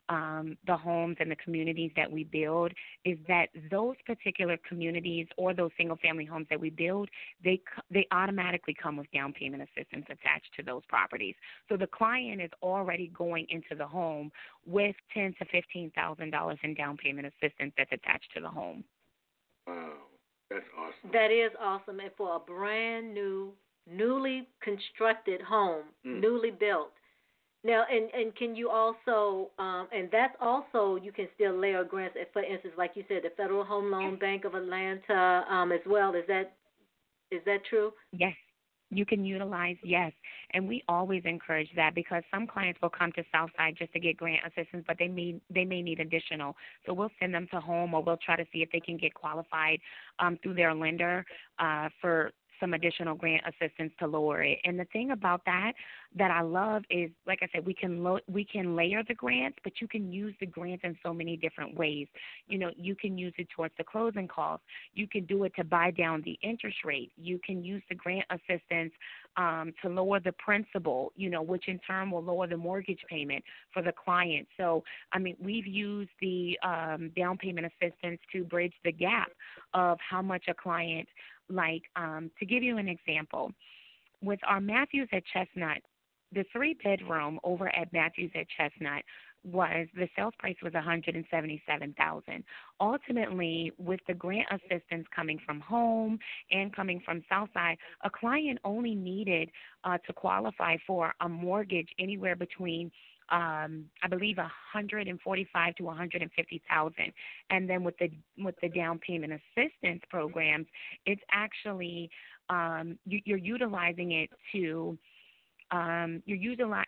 Speaker 4: the homes and the communities that we build is that those particular communities or those single-family homes that we build, they automatically come with down payment assistance attached to those properties. So the client is already going into the home with $10,000 to $15,000 in down payment assistance that's attached to the home.
Speaker 3: Wow, that's awesome.
Speaker 2: That is awesome. And for a brand new, newly constructed home, newly built. Now, and can you also, and that's also, you can still layer grants, for instance, like you said, the Federal Home Loan Bank of Atlanta as well. Is that true?
Speaker 4: Yes. You can utilize, yes, and we always encourage that because some clients will come to Southside just to get grant assistance, but they may need additional. So we'll send them to home, or we'll try to see if they can get qualified through their lender for some additional grant assistance to lower it. And the thing about that I love is, like I said, we can layer the grants, but you can use the grants in so many different ways. You know, you can use it towards the closing costs. You can do it to buy down the interest rate. You can use the grant assistance to lower the principal, you know, which in turn will lower the mortgage payment for the client. So, I mean, we've used the down payment assistance to bridge the gap of how much a client, like, to give you an example, with our Matthews at Chestnut, the 3-bedroom over at Matthews at Chestnut the sales price was $177,000. Ultimately, with the grant assistance coming from home and coming from Southside, a client only needed to qualify for a mortgage anywhere between I believe $145,000 to $150,000, and then with the down payment assistance programs, it's actually you're utilizing it to you're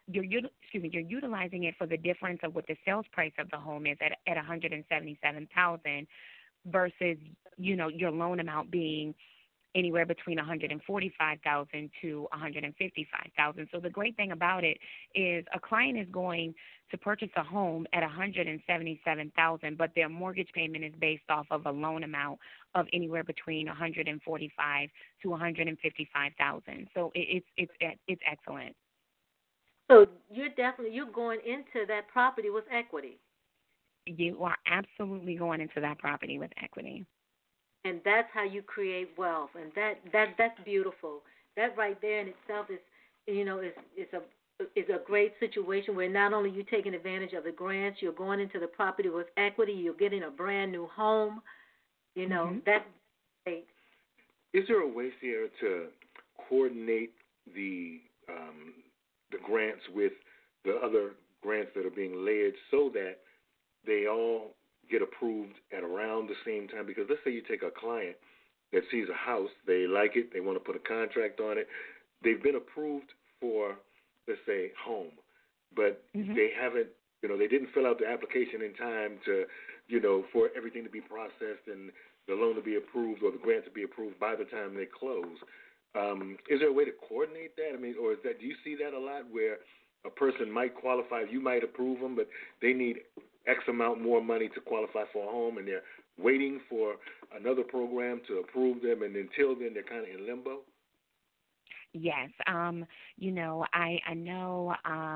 Speaker 4: utilizing it for the difference of what the sales price of the home is at $177,000 versus, you know, your loan amount being anywhere between $145,000 to $155,000. So the great thing about it is a client is going to purchase a home at $177,000, but their mortgage payment is based off of a loan amount of anywhere between $145,000 to $155,000. So it's excellent.
Speaker 2: So you're going into that property with equity.
Speaker 4: You are absolutely going into that property with equity.
Speaker 2: And that's how you create wealth, and that's beautiful. That right there in itself is, you know, is a great situation where not only you taking advantage of the grants, you're going into the property with equity, you're getting a brand new home. You know, that's great.
Speaker 3: Is there a way, Sierra, to coordinate the grants with the other grants that are being layered so that they all get approved at around the same time? Because let's say you take a client that sees a house, they like it, they want to put a contract on it, they've been approved for, let's say, home, but they haven't, you know, they didn't fill out the application in time to, you know, for everything to be processed and the loan to be approved or the grant to be approved by the time they close. Is there a way to coordinate that? I mean, or do you see that a lot where a person might qualify, you might approve them, but they need X amount more money to qualify for a home, and they're waiting for another program to approve them, and until then they're kind of in limbo?
Speaker 4: Yes. You know, I know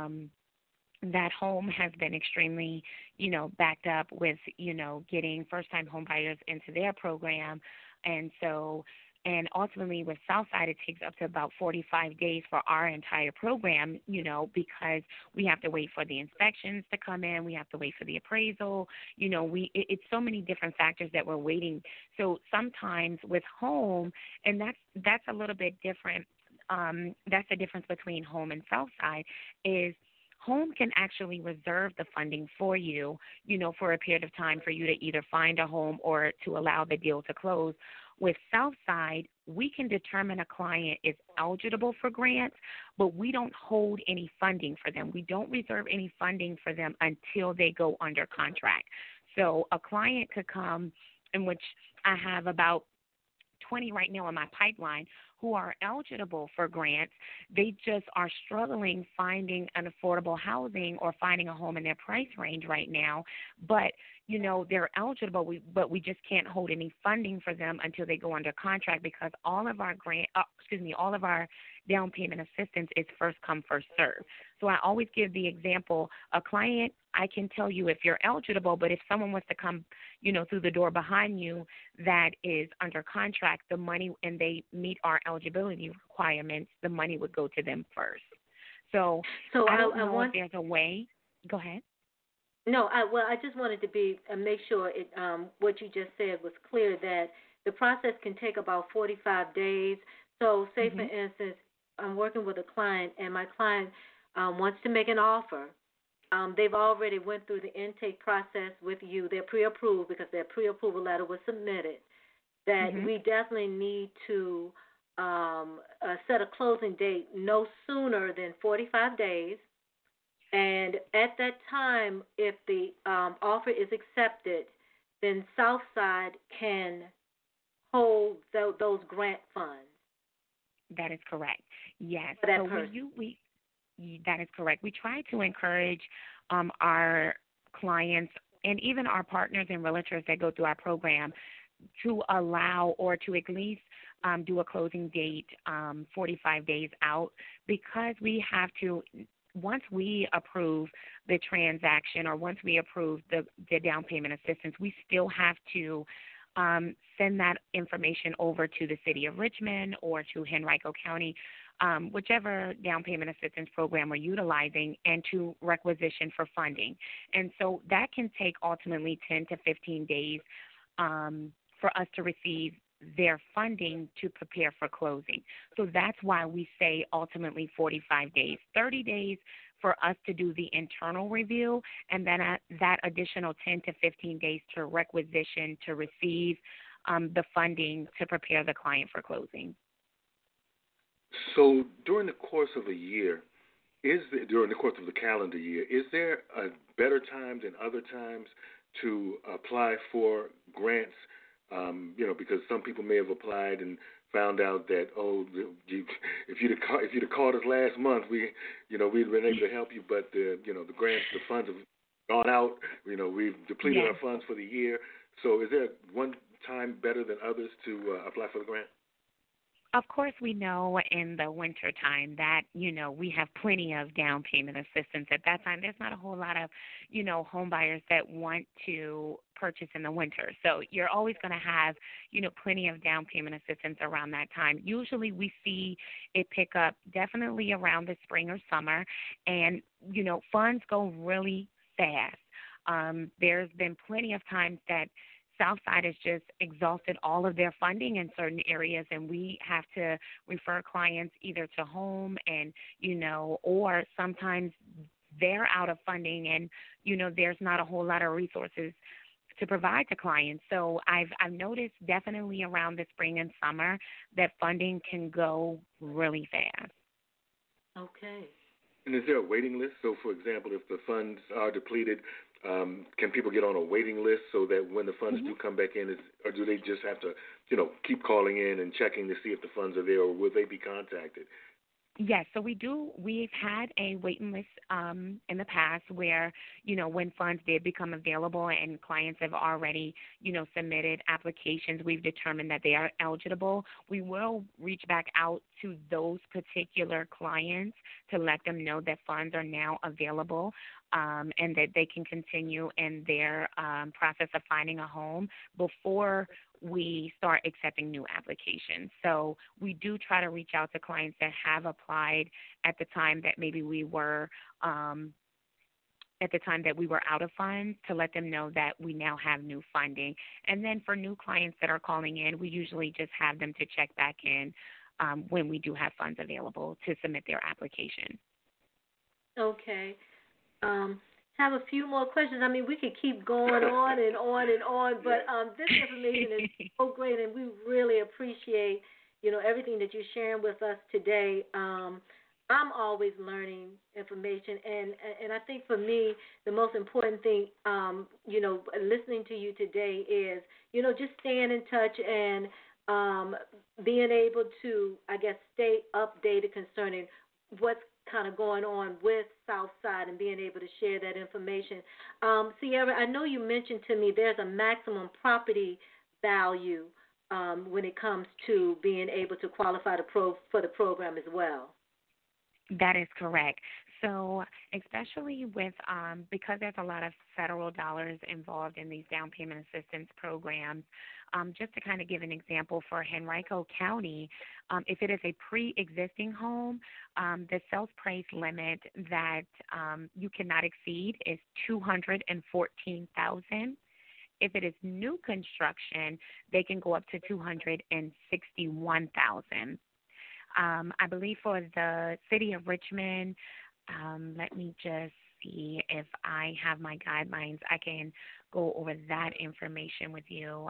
Speaker 4: that home has been extremely, you know, backed up with, you know, getting first-time home buyers into their program. And so, and ultimately with Southside, it takes up to about 45 days for our entire program, you know, because we have to wait for the inspections to come in. We have to wait for the appraisal. You know, it's so many different factors that we're waiting. So sometimes with home, and that's a little bit different. That's the difference between home and Southside is home can actually reserve the funding for you, you know, for a period of time for you to either find a home or to allow the deal to close. with Southside, we can determine a client is eligible for grants, but we don't hold any funding for them. We don't reserve any funding for them until they go under contract. So a client could come, in which I have about 20 right now in my pipeline, who are eligible for grants. They just are struggling finding an affordable housing or finding a home in their price range right now. But, you know, they're eligible, but we just can't hold any funding for them until they go under contract, because all of our all of our down payment assistance is first come, first serve. So I always give the example, a client, I can tell you if you're eligible, but if someone wants to come, you know, through the door behind you that is under contract, the money, and they meet our eligibility requirements, the money would go to them first. So I don't know if there's a way. Go ahead.
Speaker 2: No, I just wanted to make sure what you just said was clear, that the process can take about 45 days. So say, for instance, I'm working with a client, and my client wants to make an offer. They've already went through the intake process with you. They're pre-approved because their pre-approval letter was submitted. That we definitely need to set a closing date no sooner than 45 days. And at that time, if the offer is accepted, then Southside can hold those grant funds.
Speaker 4: That is correct. Yes.
Speaker 2: For that
Speaker 4: so
Speaker 2: person.
Speaker 4: That is correct. We try to encourage our clients and even our partners and realtors that go through our program to allow, or to at least do a closing date 45 days out, because we have to, once we approve the transaction, or once we approve the down payment assistance, we still have to send that information over to the city of Richmond or to Henrico County, whichever down payment assistance program we're utilizing, and to requisition for funding. And so that can take ultimately 10 to 15 days for us to receive their funding to prepare for closing. So that's why we say ultimately 45 days, 30 days for us to do the internal review, and then that additional 10 to 15 days to requisition to receive the funding to prepare the client for closing.
Speaker 3: So during the course of a year, during the course of the calendar year, is there a better time than other times to apply for grants? Because some people may have applied and found out that, if you'd have called us last month, we'd been able to help you, but the grants, the funds have gone out. We've depleted our funds for the year. So is there one time better than others to apply for the grant?
Speaker 4: Of course, we know in the winter time that, we have plenty of down payment assistance at that time. There's not a whole lot of, home buyers that want to purchase in the winter. So you're always going to have, plenty of down payment assistance around that time. Usually we see it pick up definitely around the spring or summer, and, funds go really fast. There's been plenty of times that Southside has just exhausted all of their funding in certain areas, and we have to refer clients either to home and, or sometimes they're out of funding and, there's not a whole lot of resources to provide to clients. So I've noticed definitely around the spring and summer that funding can go really fast.
Speaker 2: Okay.
Speaker 3: And is there a waiting list? So, for example, if the funds are depleted, can people get on a waiting list so that when the funds do come back in, or do they just have to, keep calling in and checking to see if the funds are there, or will they be contacted?
Speaker 4: Yes, so we do. We've had a waiting list in the past where, when funds did become available and clients have already, submitted applications, we've determined that they are eligible. We will reach back out to those particular clients to let them know that funds are now available and that they can continue in their process of finding a home before we start accepting new applications. So we do try to reach out to clients that have applied at the time that maybe we were out of funds, to let them know that we now have new funding. And then for new clients that are calling in, we usually just have them to check back in when we do have funds available to submit their application.
Speaker 2: Okay. have a few more questions. I mean, we could keep going on and on and on, but this information is so great, and we really appreciate, everything that you're sharing with us today. I'm always learning information, and I think for me, the most important thing, listening to you today is, just staying in touch and being able to, I guess, stay updated concerning what's kind of going on with Southside and being able to share that information. Sierra, I know you mentioned to me there's a maximum property value when it comes to being able to qualify for the program as well.
Speaker 4: That is correct. So especially with, because there's a lot of federal dollars involved in these down payment assistance programs, just to kind of give an example for Henrico County, if it is a pre-existing home, the sales price limit that you cannot exceed is $214,000. If it is new construction, they can go up to $261,000. I believe for the city of Richmond, let me just see if I have my guidelines. I can go over that information with you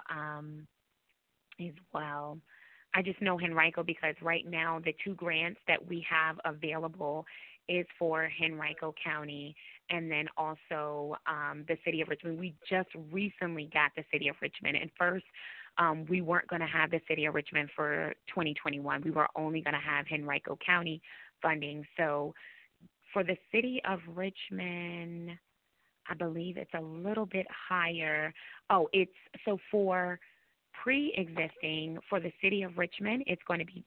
Speaker 4: as well. I just know Henrico because right now the two grants that we have available is for Henrico County and then also the city of Richmond. We just recently got the city of Richmond. And first, we weren't going to have the city of Richmond for 2021. We were only going to have Henrico County funding. So for the city of Richmond, I believe it's a little bit higher. Oh, so for pre-existing for the city of Richmond, it's going to be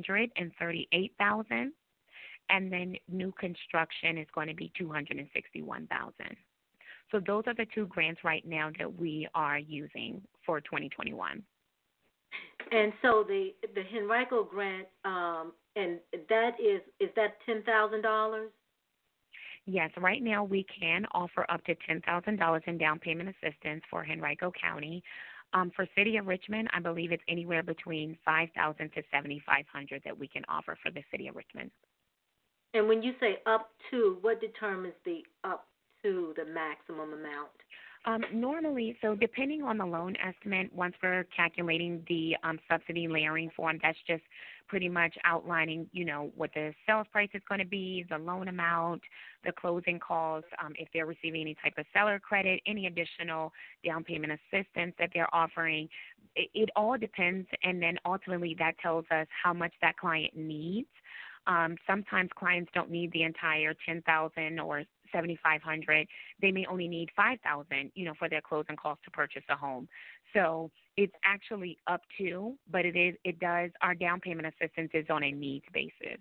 Speaker 4: $238,000, and then new construction is going to be $261,000. So those are the two grants right now that we are using for 2021.
Speaker 2: And so the Henrico grant, and that is that $10,000?
Speaker 4: Yes, right now we can offer up to $10,000 in down payment assistance for Henrico County. For City of Richmond, I believe it's anywhere between $5,000 to $7,500 that we can offer for the City of Richmond.
Speaker 2: And when you say up to, what determines the up to the maximum amount?
Speaker 4: Normally, so depending on the loan estimate, once we're calculating the subsidy layering form, that's just pretty much outlining, what the sales price is going to be, the loan amount, the closing costs, if they're receiving any type of seller credit, any additional down payment assistance that they're offering. It all depends, and then ultimately that tells us how much that client needs. Sometimes clients don't need the entire $10,000 or $7,500. They may only need $5,000, for their closing costs to purchase a home. So it's actually up to, but our down payment assistance is on a needs basis.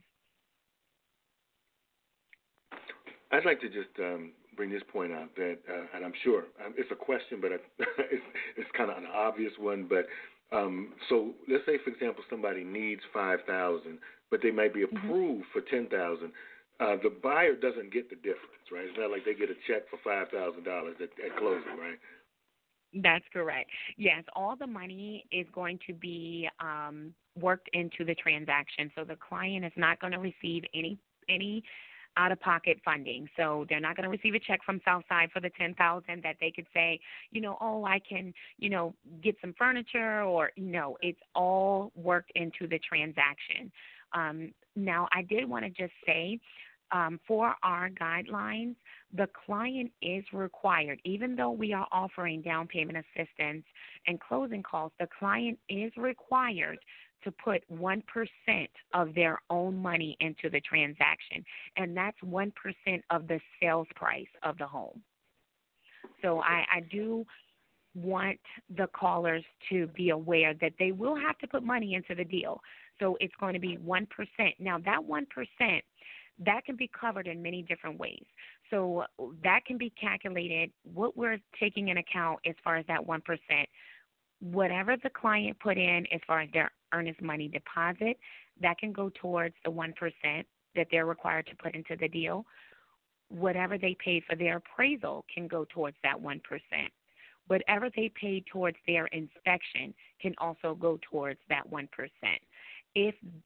Speaker 3: I'd like to just bring this point out that, and I'm sure it's a question, but it's kind of an obvious one. But so let's say, for example, somebody needs $5,000, but they might be approved for $10,000. The buyer doesn't get the difference, right? It's not like they get a check for $5,000 at closing, right?
Speaker 4: That's correct. Yes, all the money is going to be worked into the transaction, so the client is not going to receive any out-of-pocket funding. So they're not going to receive a check from Southside for the $10,000 that they could say, I can, get some furniture, or no, it's all worked into the transaction. Now, I did want to just say, for our guidelines, the client is required, even though we are offering down payment assistance and closing costs, the client is required to put 1% of their own money into the transaction, and that's 1% of the sales price of the home. So I do want the callers to be aware that they will have to put money into the deal. So it's going to be 1%. Now, that 1%, that can be covered in many different ways. So that can be calculated. What we're taking in account as far as that 1%, whatever the client put in as far as their earnest money deposit, that can go towards the 1% that they're required to put into the deal. Whatever they paid for their appraisal can go towards that 1%. Whatever they paid towards their inspection can also go towards that 1%.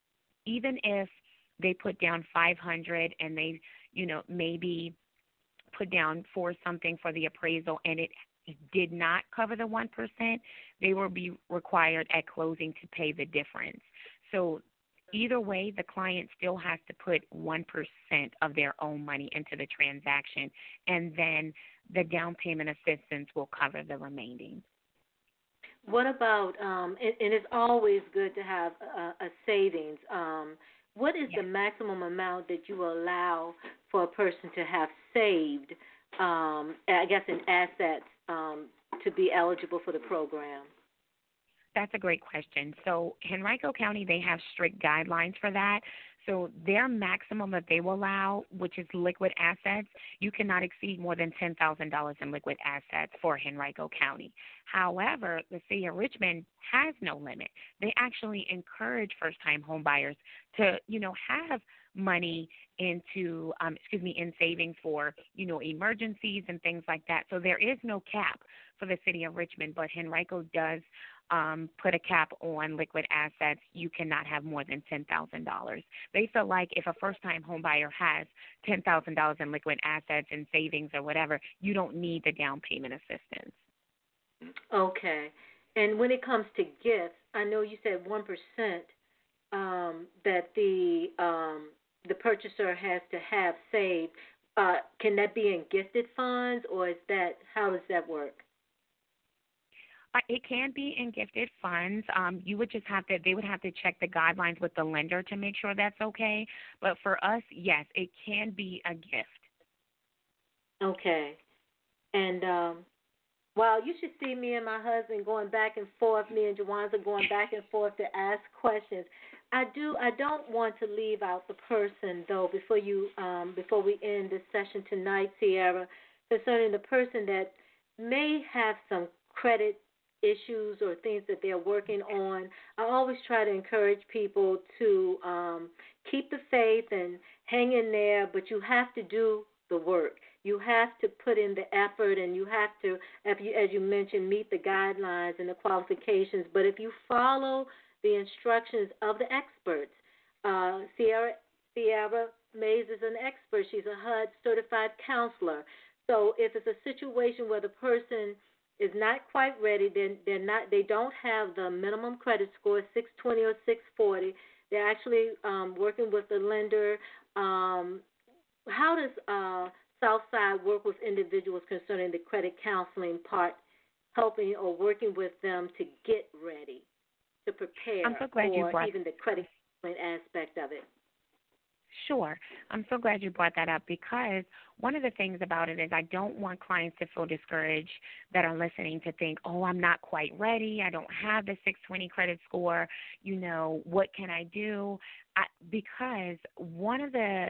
Speaker 4: Even if they put down $500 and they, maybe put down for something for the appraisal and it did not cover the 1%, they will be required at closing to pay the difference. So either way, the client still has to put 1% of their own money into the transaction, and then the down payment assistance will cover the remaining.
Speaker 2: What about, and it's always good to have a savings. What is the maximum amount that you allow for a person to have saved, I guess, in assets to be eligible for the program?
Speaker 4: That's a great question. So Henrico County, they have strict guidelines for that. So their maximum that they will allow, which is liquid assets, you cannot exceed more than $10,000 in liquid assets for Henrico County. However, the city of Richmond has no limit. They actually encourage first-time home buyers to, have money into, in savings for, emergencies and things like that. So there is no cap for the city of Richmond, but Henrico does put a cap on liquid assets. You cannot have more than $10,000. They feel like if a first-time home buyer has $10,000 in liquid assets and savings or whatever, you don't need the down payment assistance.
Speaker 2: Okay. And when it comes to gifts, I know you said 1% that the purchaser has to have saved. Can that be in gifted funds, or how does that work?
Speaker 4: It can be in gifted funds. You would just they would have to check the guidelines with the lender to make sure that's okay. But for us, yes, it can be a gift.
Speaker 2: Okay. And, wow, you should see me and my husband going back and forth. Me and Jawanza going back and forth to ask questions. I don't want to leave out the person, though, before we end this session tonight, Sierra, concerning the person that may have some credit issues or things that they're working on. I always try to encourage people to keep the faith and hang in there, but you have to do the work. You have to put in the effort, and you have to, as you mentioned, meet the guidelines and the qualifications. But if you follow the instructions of the experts, Sierra Mays is an expert. She's a HUD certified counselor. So if it's a situation where the person is not quite ready, then they don't have the minimum credit score, 620 or 640. They're actually working with the lender. How does Southside work with individuals concerning the credit counseling part, helping or working with them to get ready, to prepare for even the credit counseling aspect of it?
Speaker 4: Sure. I'm so glad you brought that up, because one of the things about it is I don't want clients to feel discouraged that are listening to think, oh, I'm not quite ready. I don't have the 620 credit score. What can I do? Because one of the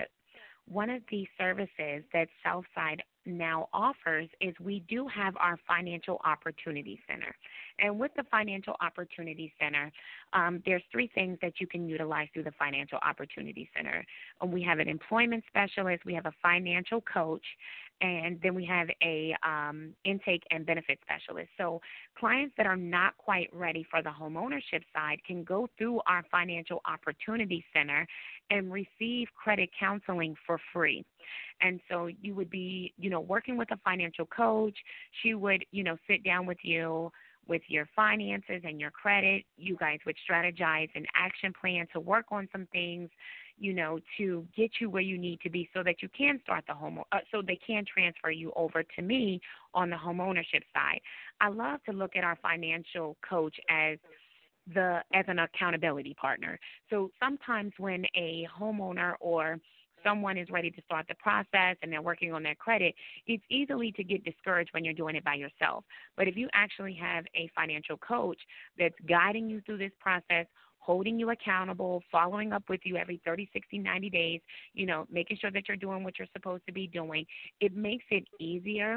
Speaker 4: services that Southside now offers is we do have our Financial Opportunity Center. And with the Financial Opportunity Center, there's three things that you can utilize through the Financial Opportunity Center. We have an employment specialist, we have a financial coach, and then we have a intake and benefit specialist. So clients that are not quite ready for the home ownership side can go through our Financial Opportunity Center and receive credit counseling for free. And so you would be, working with a financial coach. She would, sit down with you with your finances and your credit. You guys would strategize an action plan to work on some things, to get you where you need to be so that you can start the home, so they can transfer you over to me on the home ownership side. I love to look at our financial coach as an accountability partner. So sometimes when a homeowner or someone is ready to start the process and they're working on their credit, it's easily to get discouraged when you're doing it by yourself. But if you actually have a financial coach that's guiding you through this process, holding you accountable, following up with you every 30, 60, 90 days, making sure that you're doing what you're supposed to be doing, it makes it easier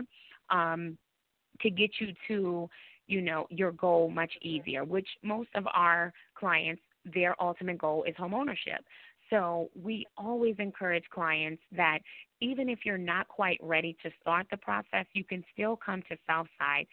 Speaker 4: to get you to, your goal much easier, which most of our clients, their ultimate goal is home ownership. So we always encourage clients that even if you're not quite ready to start the process, you can still come to Southside,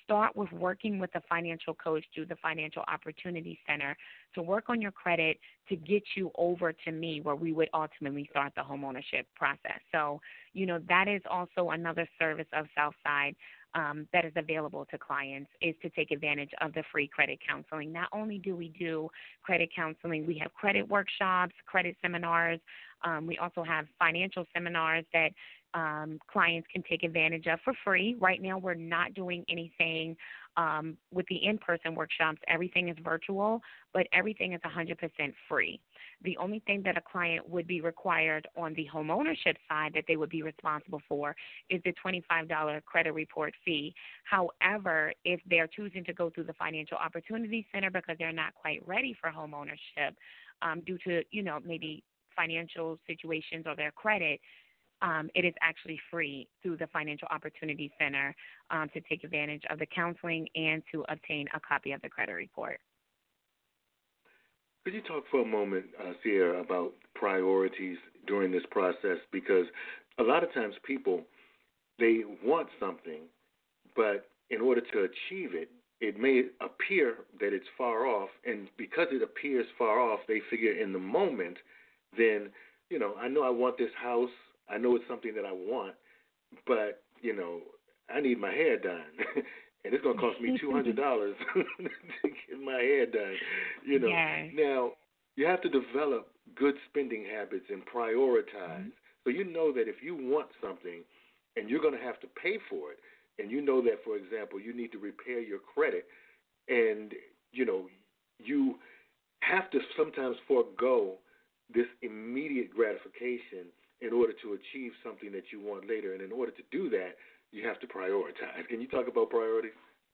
Speaker 4: start with working with a financial coach through the Financial Opportunity Center to work on your credit to get you over to me where we would ultimately start the homeownership process. So, that is also another service of Southside that is available to clients, is to take advantage of the free credit counseling. Not only do we do credit counseling, we have credit workshops, credit seminars. We also have financial seminars that clients can take advantage of for free. Right now, we're not doing anything with the in-person workshops. Everything is virtual, but everything is 100% free. The only thing that a client would be required on the homeownership side that they would be responsible for is the $25 credit report fee. However, if they're choosing to go through the Financial Opportunity Center because they're not quite ready for homeownership due to, maybe financial situations or their credit, it is actually free through the Financial Opportunity Center to take advantage of the counseling and to obtain a copy of the credit report.
Speaker 3: Could you talk for a moment, Sierra, about priorities during this process? Because a lot of times people, they want something, but in order to achieve it, it may appear that it's far off, and because it appears far off, they figure in the moment, then, I know I want this house, I know it's something that I want, but, I need my hair done. And it's going to cost me $200 to get my hair done.
Speaker 4: Yes.
Speaker 3: Now, you have to develop good spending habits and prioritize. So you know that if you want something and you're going to have to pay for it, and you know that, for example, you need to repair your credit, and, you have to sometimes forego this immediate gratification in order to achieve something that you want later. And in order to do that, you have to prioritize. Can you talk about priorities?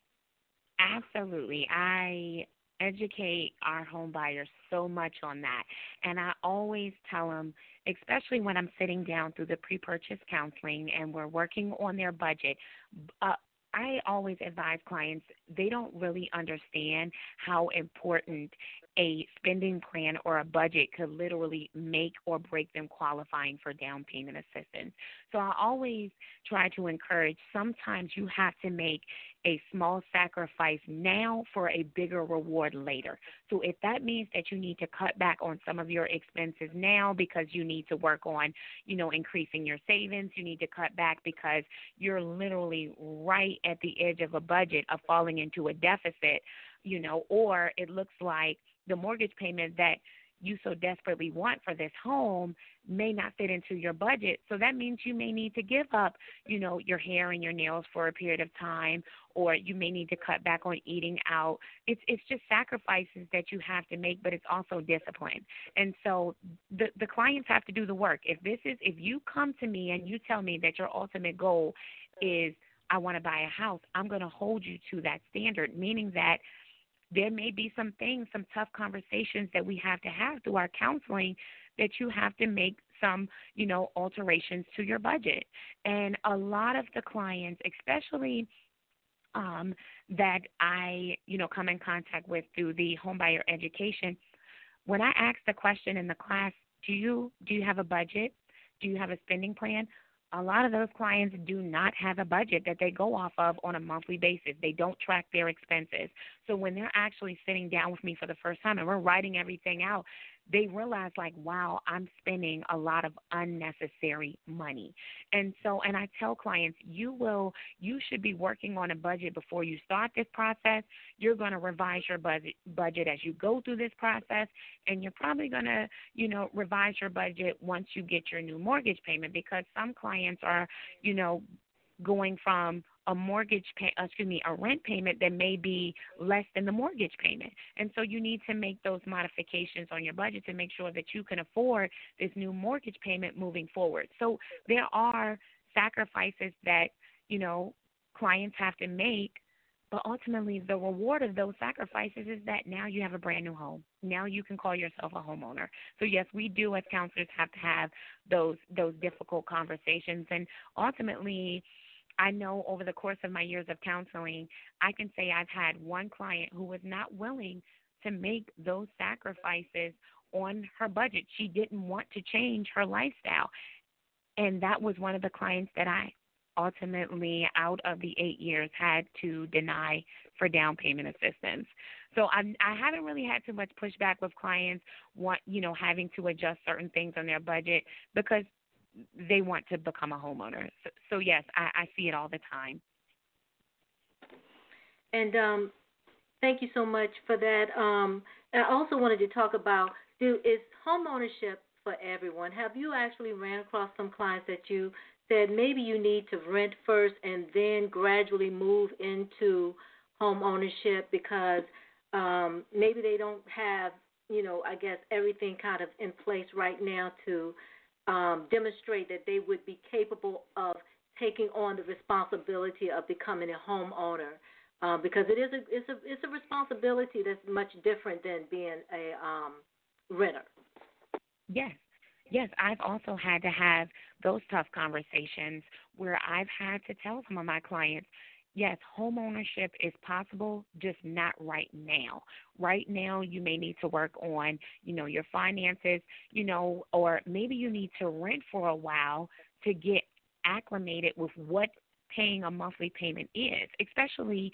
Speaker 4: Absolutely. I educate our home buyers so much on that. And I always tell them, especially when I'm sitting down through the pre-purchase counseling and we're working on their budget, I always advise clients, they don't really understand how important a spending plan or a budget could literally make or break them qualifying for down payment assistance. So I always try to encourage, sometimes you have to make a small sacrifice now for a bigger reward later. So if that means that you need to cut back on some of your expenses now because you need to work on, increasing your savings, you need to cut back because you're literally right at the edge of a budget of falling into a deficit, or it looks like the mortgage payment that you so desperately want for this home may not fit into your budget. So that means you may need to give up, your hair and your nails for a period of time, or you may need to cut back on eating out. It's just sacrifices that you have to make, but it's also discipline. And so the clients have to do the work. If you come to me and you tell me that your ultimate goal is, I want to buy a house, I'm going to hold you to that standard, meaning that there may be some things, some tough conversations that we have to have through our counseling that you have to make some, alterations to your budget. And a lot of the clients, especially that I, come in contact with through the homebuyer education, when I ask the question in the class, do you have a budget? Do you have a spending plan? A lot of those clients do not have a budget that they go off of on a monthly basis. They don't track their expenses. So when they're actually sitting down with me for the first time and we're writing everything out, they realize, like, wow, I'm spending a lot of unnecessary money. And I tell clients, you should be working on a budget before you start this process. You're going to revise your budget as you go through this process, and you're probably going to, revise your budget once you get your new mortgage payment, because some clients are, going from a rent payment that may be less than the mortgage payment. And so you need to make those modifications on your budget to make sure that you can afford this new mortgage payment moving forward. So there are sacrifices that, clients have to make, but ultimately the reward of those sacrifices is that now you have a brand new home. Now you can call yourself a homeowner. So yes, we do as counselors have to have those difficult conversations. And ultimately, I know over the course of my years of counseling, I can say I've had one client who was not willing to make those sacrifices on her budget. She didn't want to change her lifestyle. And that was one of the clients that I ultimately, out of the 8 years, had to deny for down payment assistance. So I haven't really had too much pushback with clients having to adjust certain things on their budget because they want to become a homeowner. So yes, I see it all the time.
Speaker 2: And thank you so much for that. I also wanted to talk about, is home ownership for everyone? Have you actually ran across some clients that you said maybe you need to rent first and then gradually move into home ownership because maybe they don't have, I guess everything kind of in place right now to demonstrate that they would be capable of taking on the responsibility of becoming a homeowner, because it's a responsibility that's much different than being a renter.
Speaker 4: Yes, I've also had to have those tough conversations where I've had to tell some of my clients, yes, home ownership is possible, just not right now. Right now, you may need to work on, your finances, or maybe you need to rent for a while to get acclimated with what paying a monthly payment is, especially,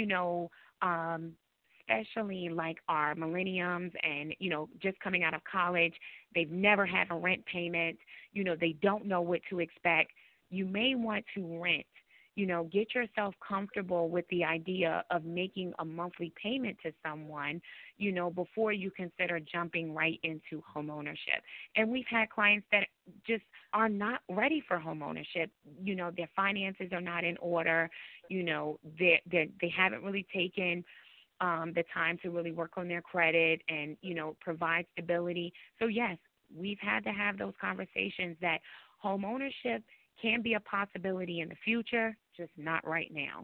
Speaker 4: especially like our millenniums and, just coming out of college. They've never had a rent payment. They don't know what to expect. You may want to rent. Get yourself comfortable with the idea of making a monthly payment to someone, before you consider jumping right into home ownership. And we've had clients that just are not ready for home ownership. Their finances are not in order. They haven't really taken the time to really work on their credit and, provide stability. So, yes, we've had to have those conversations that home ownership can be a possibility in the future, just not right now.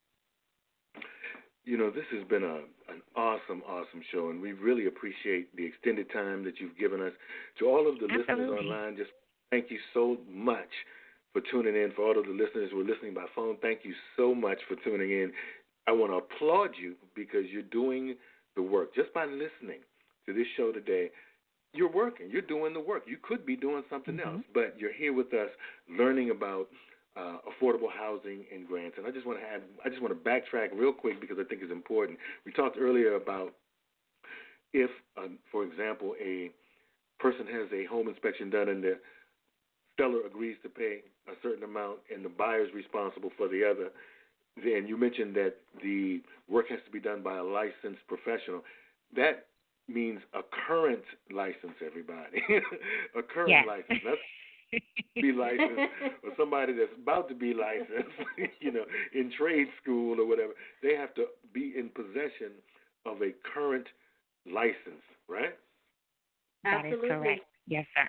Speaker 3: This has been an awesome show, and we really appreciate the extended time that you've given us. To all of the listeners online, just thank you so much for tuning in. For all of the listeners who are listening by phone, thank you so much for tuning in. I want to applaud you because you're doing the work. Just by listening to this show today, you're working. You're doing the work. You could be doing something else, but you're here with us learning about affordable housing and grants. And I just want to backtrack real quick because I think it's important. We talked earlier about if, for example, a person has a home inspection done and the seller agrees to pay a certain amount and the buyer's responsible for the other. Then you mentioned that the work has to be done by a licensed professional. That means a current license, everybody. A current license. That's be licensed, or somebody that's about to be licensed, in trade school or whatever. They have to be in possession of a current license, right?
Speaker 2: Absolutely.
Speaker 4: That is correct. Yes, sir.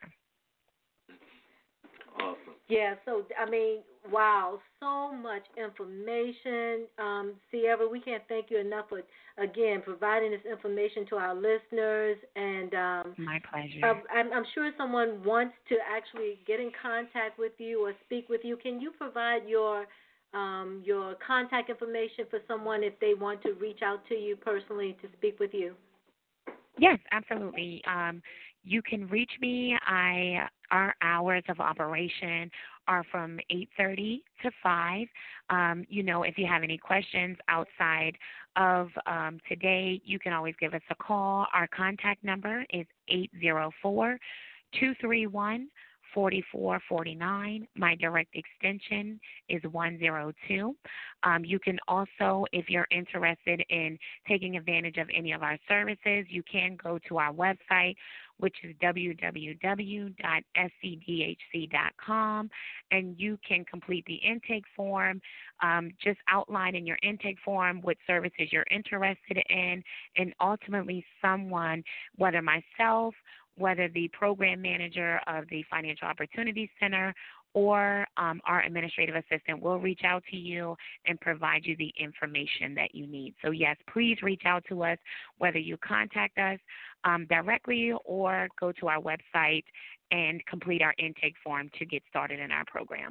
Speaker 3: Awesome.
Speaker 2: Yeah, so, wow, so much information. Sierra, we can't thank you enough for, again, providing this information to our listeners. And
Speaker 4: my pleasure.
Speaker 2: I'm sure someone wants to actually get in contact with you or speak with you. Can you provide your contact information for someone if they want to reach out to you personally to speak with you?
Speaker 4: Yes, absolutely. You can reach me. Our hours of operation are from 8:30 to 5. If you have any questions outside of today, you can always give us a call. Our contact number is 804-231-4449. My direct extension is 102. You can also, if you're interested in taking advantage of any of our services, you can go to our website, which is www.scdhc.com, and you can complete the intake form, just outline in your intake form what services you're interested in, and ultimately someone, whether myself, whether the program manager of the Financial Opportunity Center or our administrative assistant will reach out to you and provide you the information that you need. So, yes, please reach out to us, whether you contact us directly or go to our website and complete our intake form to get started in our program.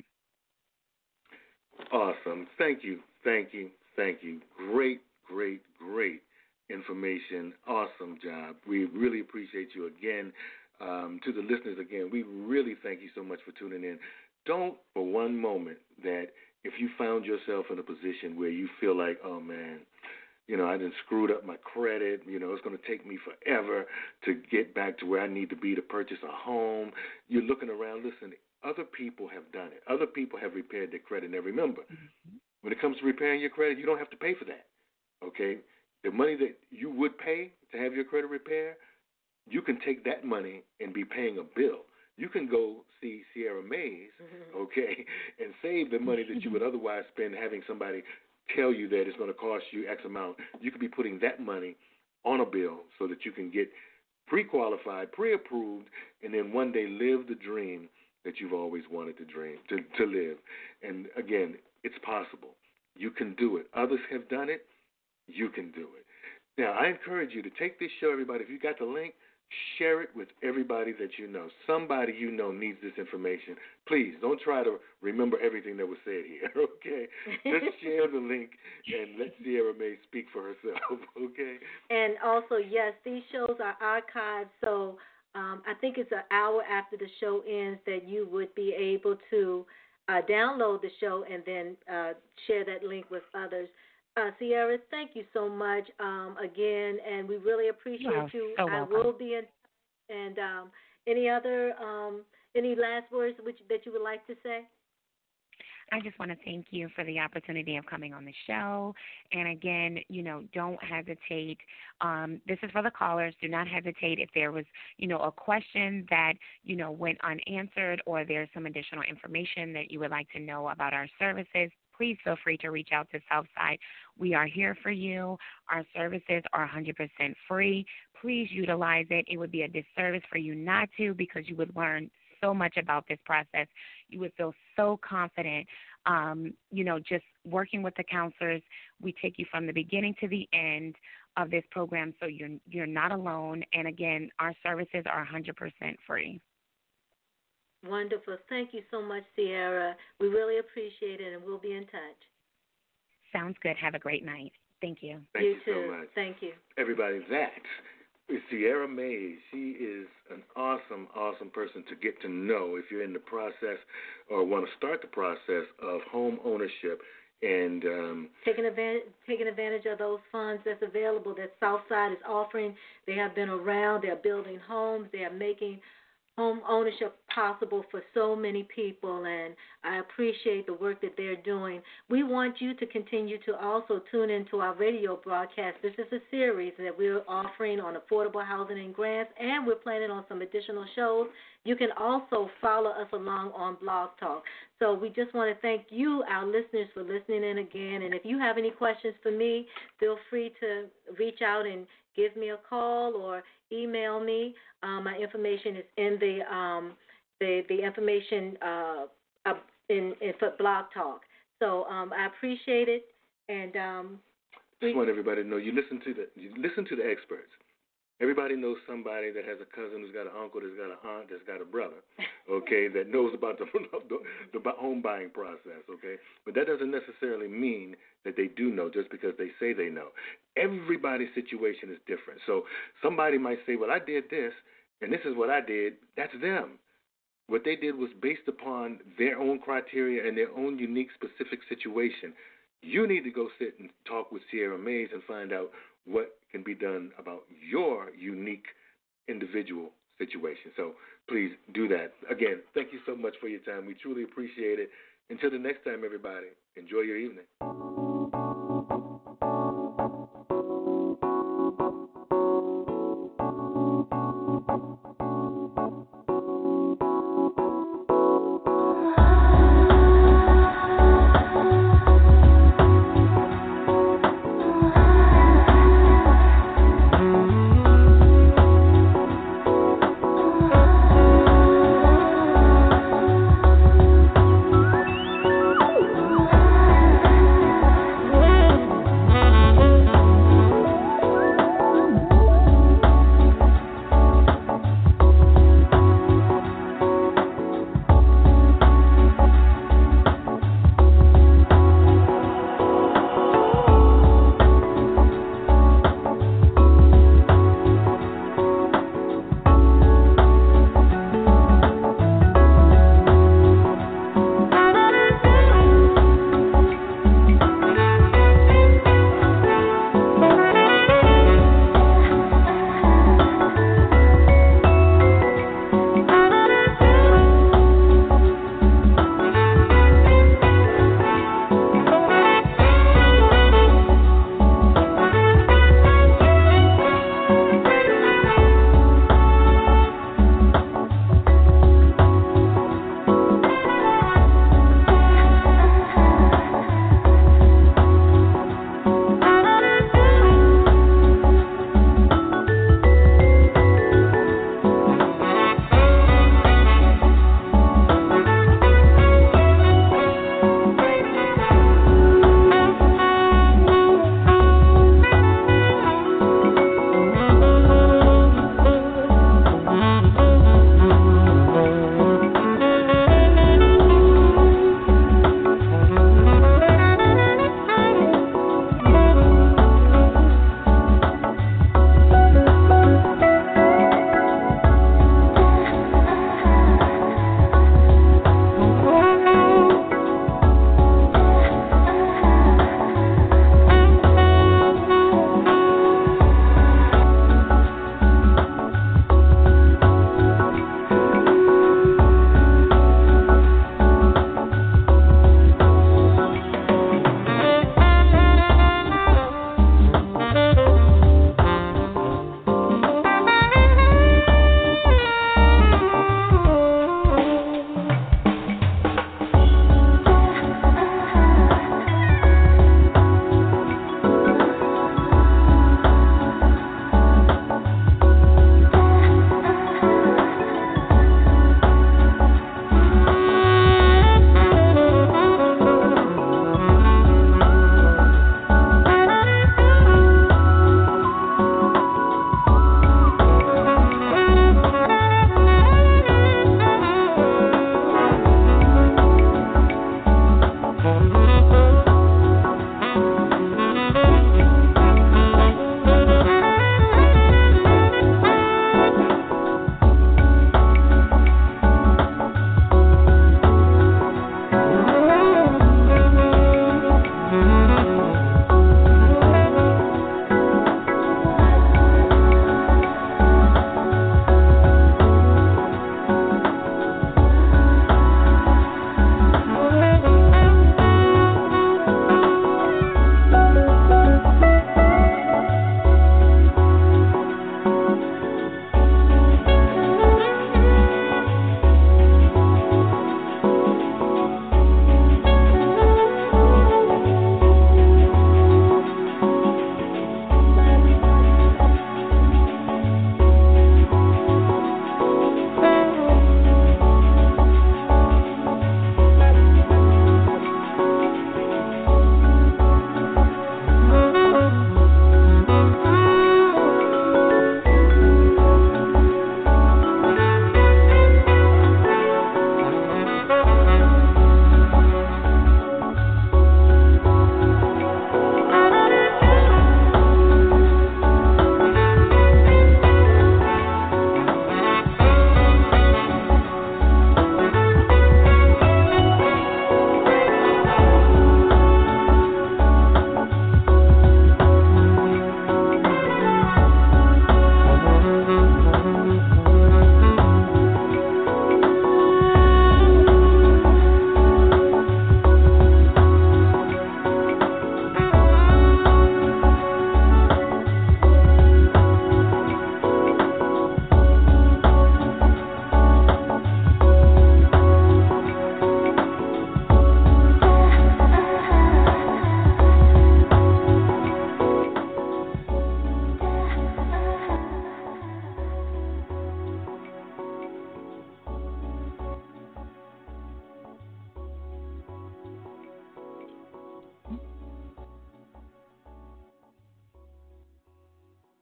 Speaker 3: Awesome. Thank you. Great information. Awesome job. We really appreciate you again. To the listeners again, we really thank you so much for tuning in. don't for one moment that if you found yourself in a position where you feel like, oh, man, I done screwed up my credit. It's going to take me forever to get back to where I need to be to purchase a home. You're looking around. Listen, other people have done it. Other people have repaired their credit. Now, remember, when it comes to repairing your credit, you don't have to pay for that, okay? The money that you would pay to have your credit repaired, you can take that money and be paying a bill. You can go see Sierra Mays, okay, and save the money that you would otherwise spend having somebody tell you that it's going to cost you X amount. You could be putting that money on a bill so that you can get pre-qualified, pre-approved, and then one day live the dream that you've always wanted to live. And again, it's possible. You can do it. Others have done it. You can do it. Now, I encourage you to take this show, everybody. If you got the link, share it with everybody that you know. Somebody you know needs this information. Please, don't try to remember everything that was said here, okay? Just share the link and let Sierra May speak for herself, okay?
Speaker 2: And also, yes, these shows are archived, so I think it's an hour after the show ends that you would be able to download the show and then share that link with others. Sierra, thank you so much again, and we really appreciate you.
Speaker 4: So
Speaker 2: I
Speaker 4: welcome.
Speaker 2: will be in. And any last words that you would like to say?
Speaker 4: I just want to thank you for the opportunity of coming on the show. And again, don't hesitate. This is for the callers. Do not hesitate if there was, a question that, went unanswered, or there's some additional information that you would like to know about our services. Please feel free to reach out to Southside. We are here for you. Our services are 100% free. Please utilize it. It would be a disservice for you not to, because you would learn so much about this process. You would feel so confident, just working with the counselors. We take you from the beginning to the end of this program, so you're not alone. And again, our services are 100% free.
Speaker 2: Wonderful. Thank you so much, Sierra. We really appreciate it, and we'll be in touch.
Speaker 4: Sounds good. Have a great night. Thank you.
Speaker 3: Thank you
Speaker 2: too.
Speaker 3: so much.
Speaker 2: Thank you.
Speaker 3: Everybody, that is Sierra Mays. She is an awesome, awesome person to get to know if you're in the process or want to start the process of home ownership and
Speaker 2: taking advantage of those funds that's available that Southside is offering. They have been around. They're building homes. They are making home ownership possible for so many people, and I appreciate the work that they're doing. We want you to continue to also tune into our radio broadcast. This is a series that we're offering on affordable housing and grants, and we're planning on some additional shows. You can also follow us along on Blog Talk. So we just want to thank you, our listeners, for listening in again. And if you have any questions for me, feel free to reach out and give me a call or email me. My information is in the information in for Blog Talk. So I appreciate it, and
Speaker 3: just want everybody to know you listen to the experts. Everybody knows somebody that has a cousin who's got an uncle, that's got an aunt, that's got a brother, okay, that knows about the home buying process, okay? But that doesn't necessarily mean that they do know just because they say they know. Everybody's situation is different. So somebody might say, well, I did this, and this is what I did. That's them. What they did was based upon their own criteria and their own unique, specific situation. You need to go sit and talk with Sierra Mays and find out what can be done about your unique individual situation. So please do that. Again, thank you so much for your time. We truly appreciate it. Until the next time, everybody, enjoy your evening.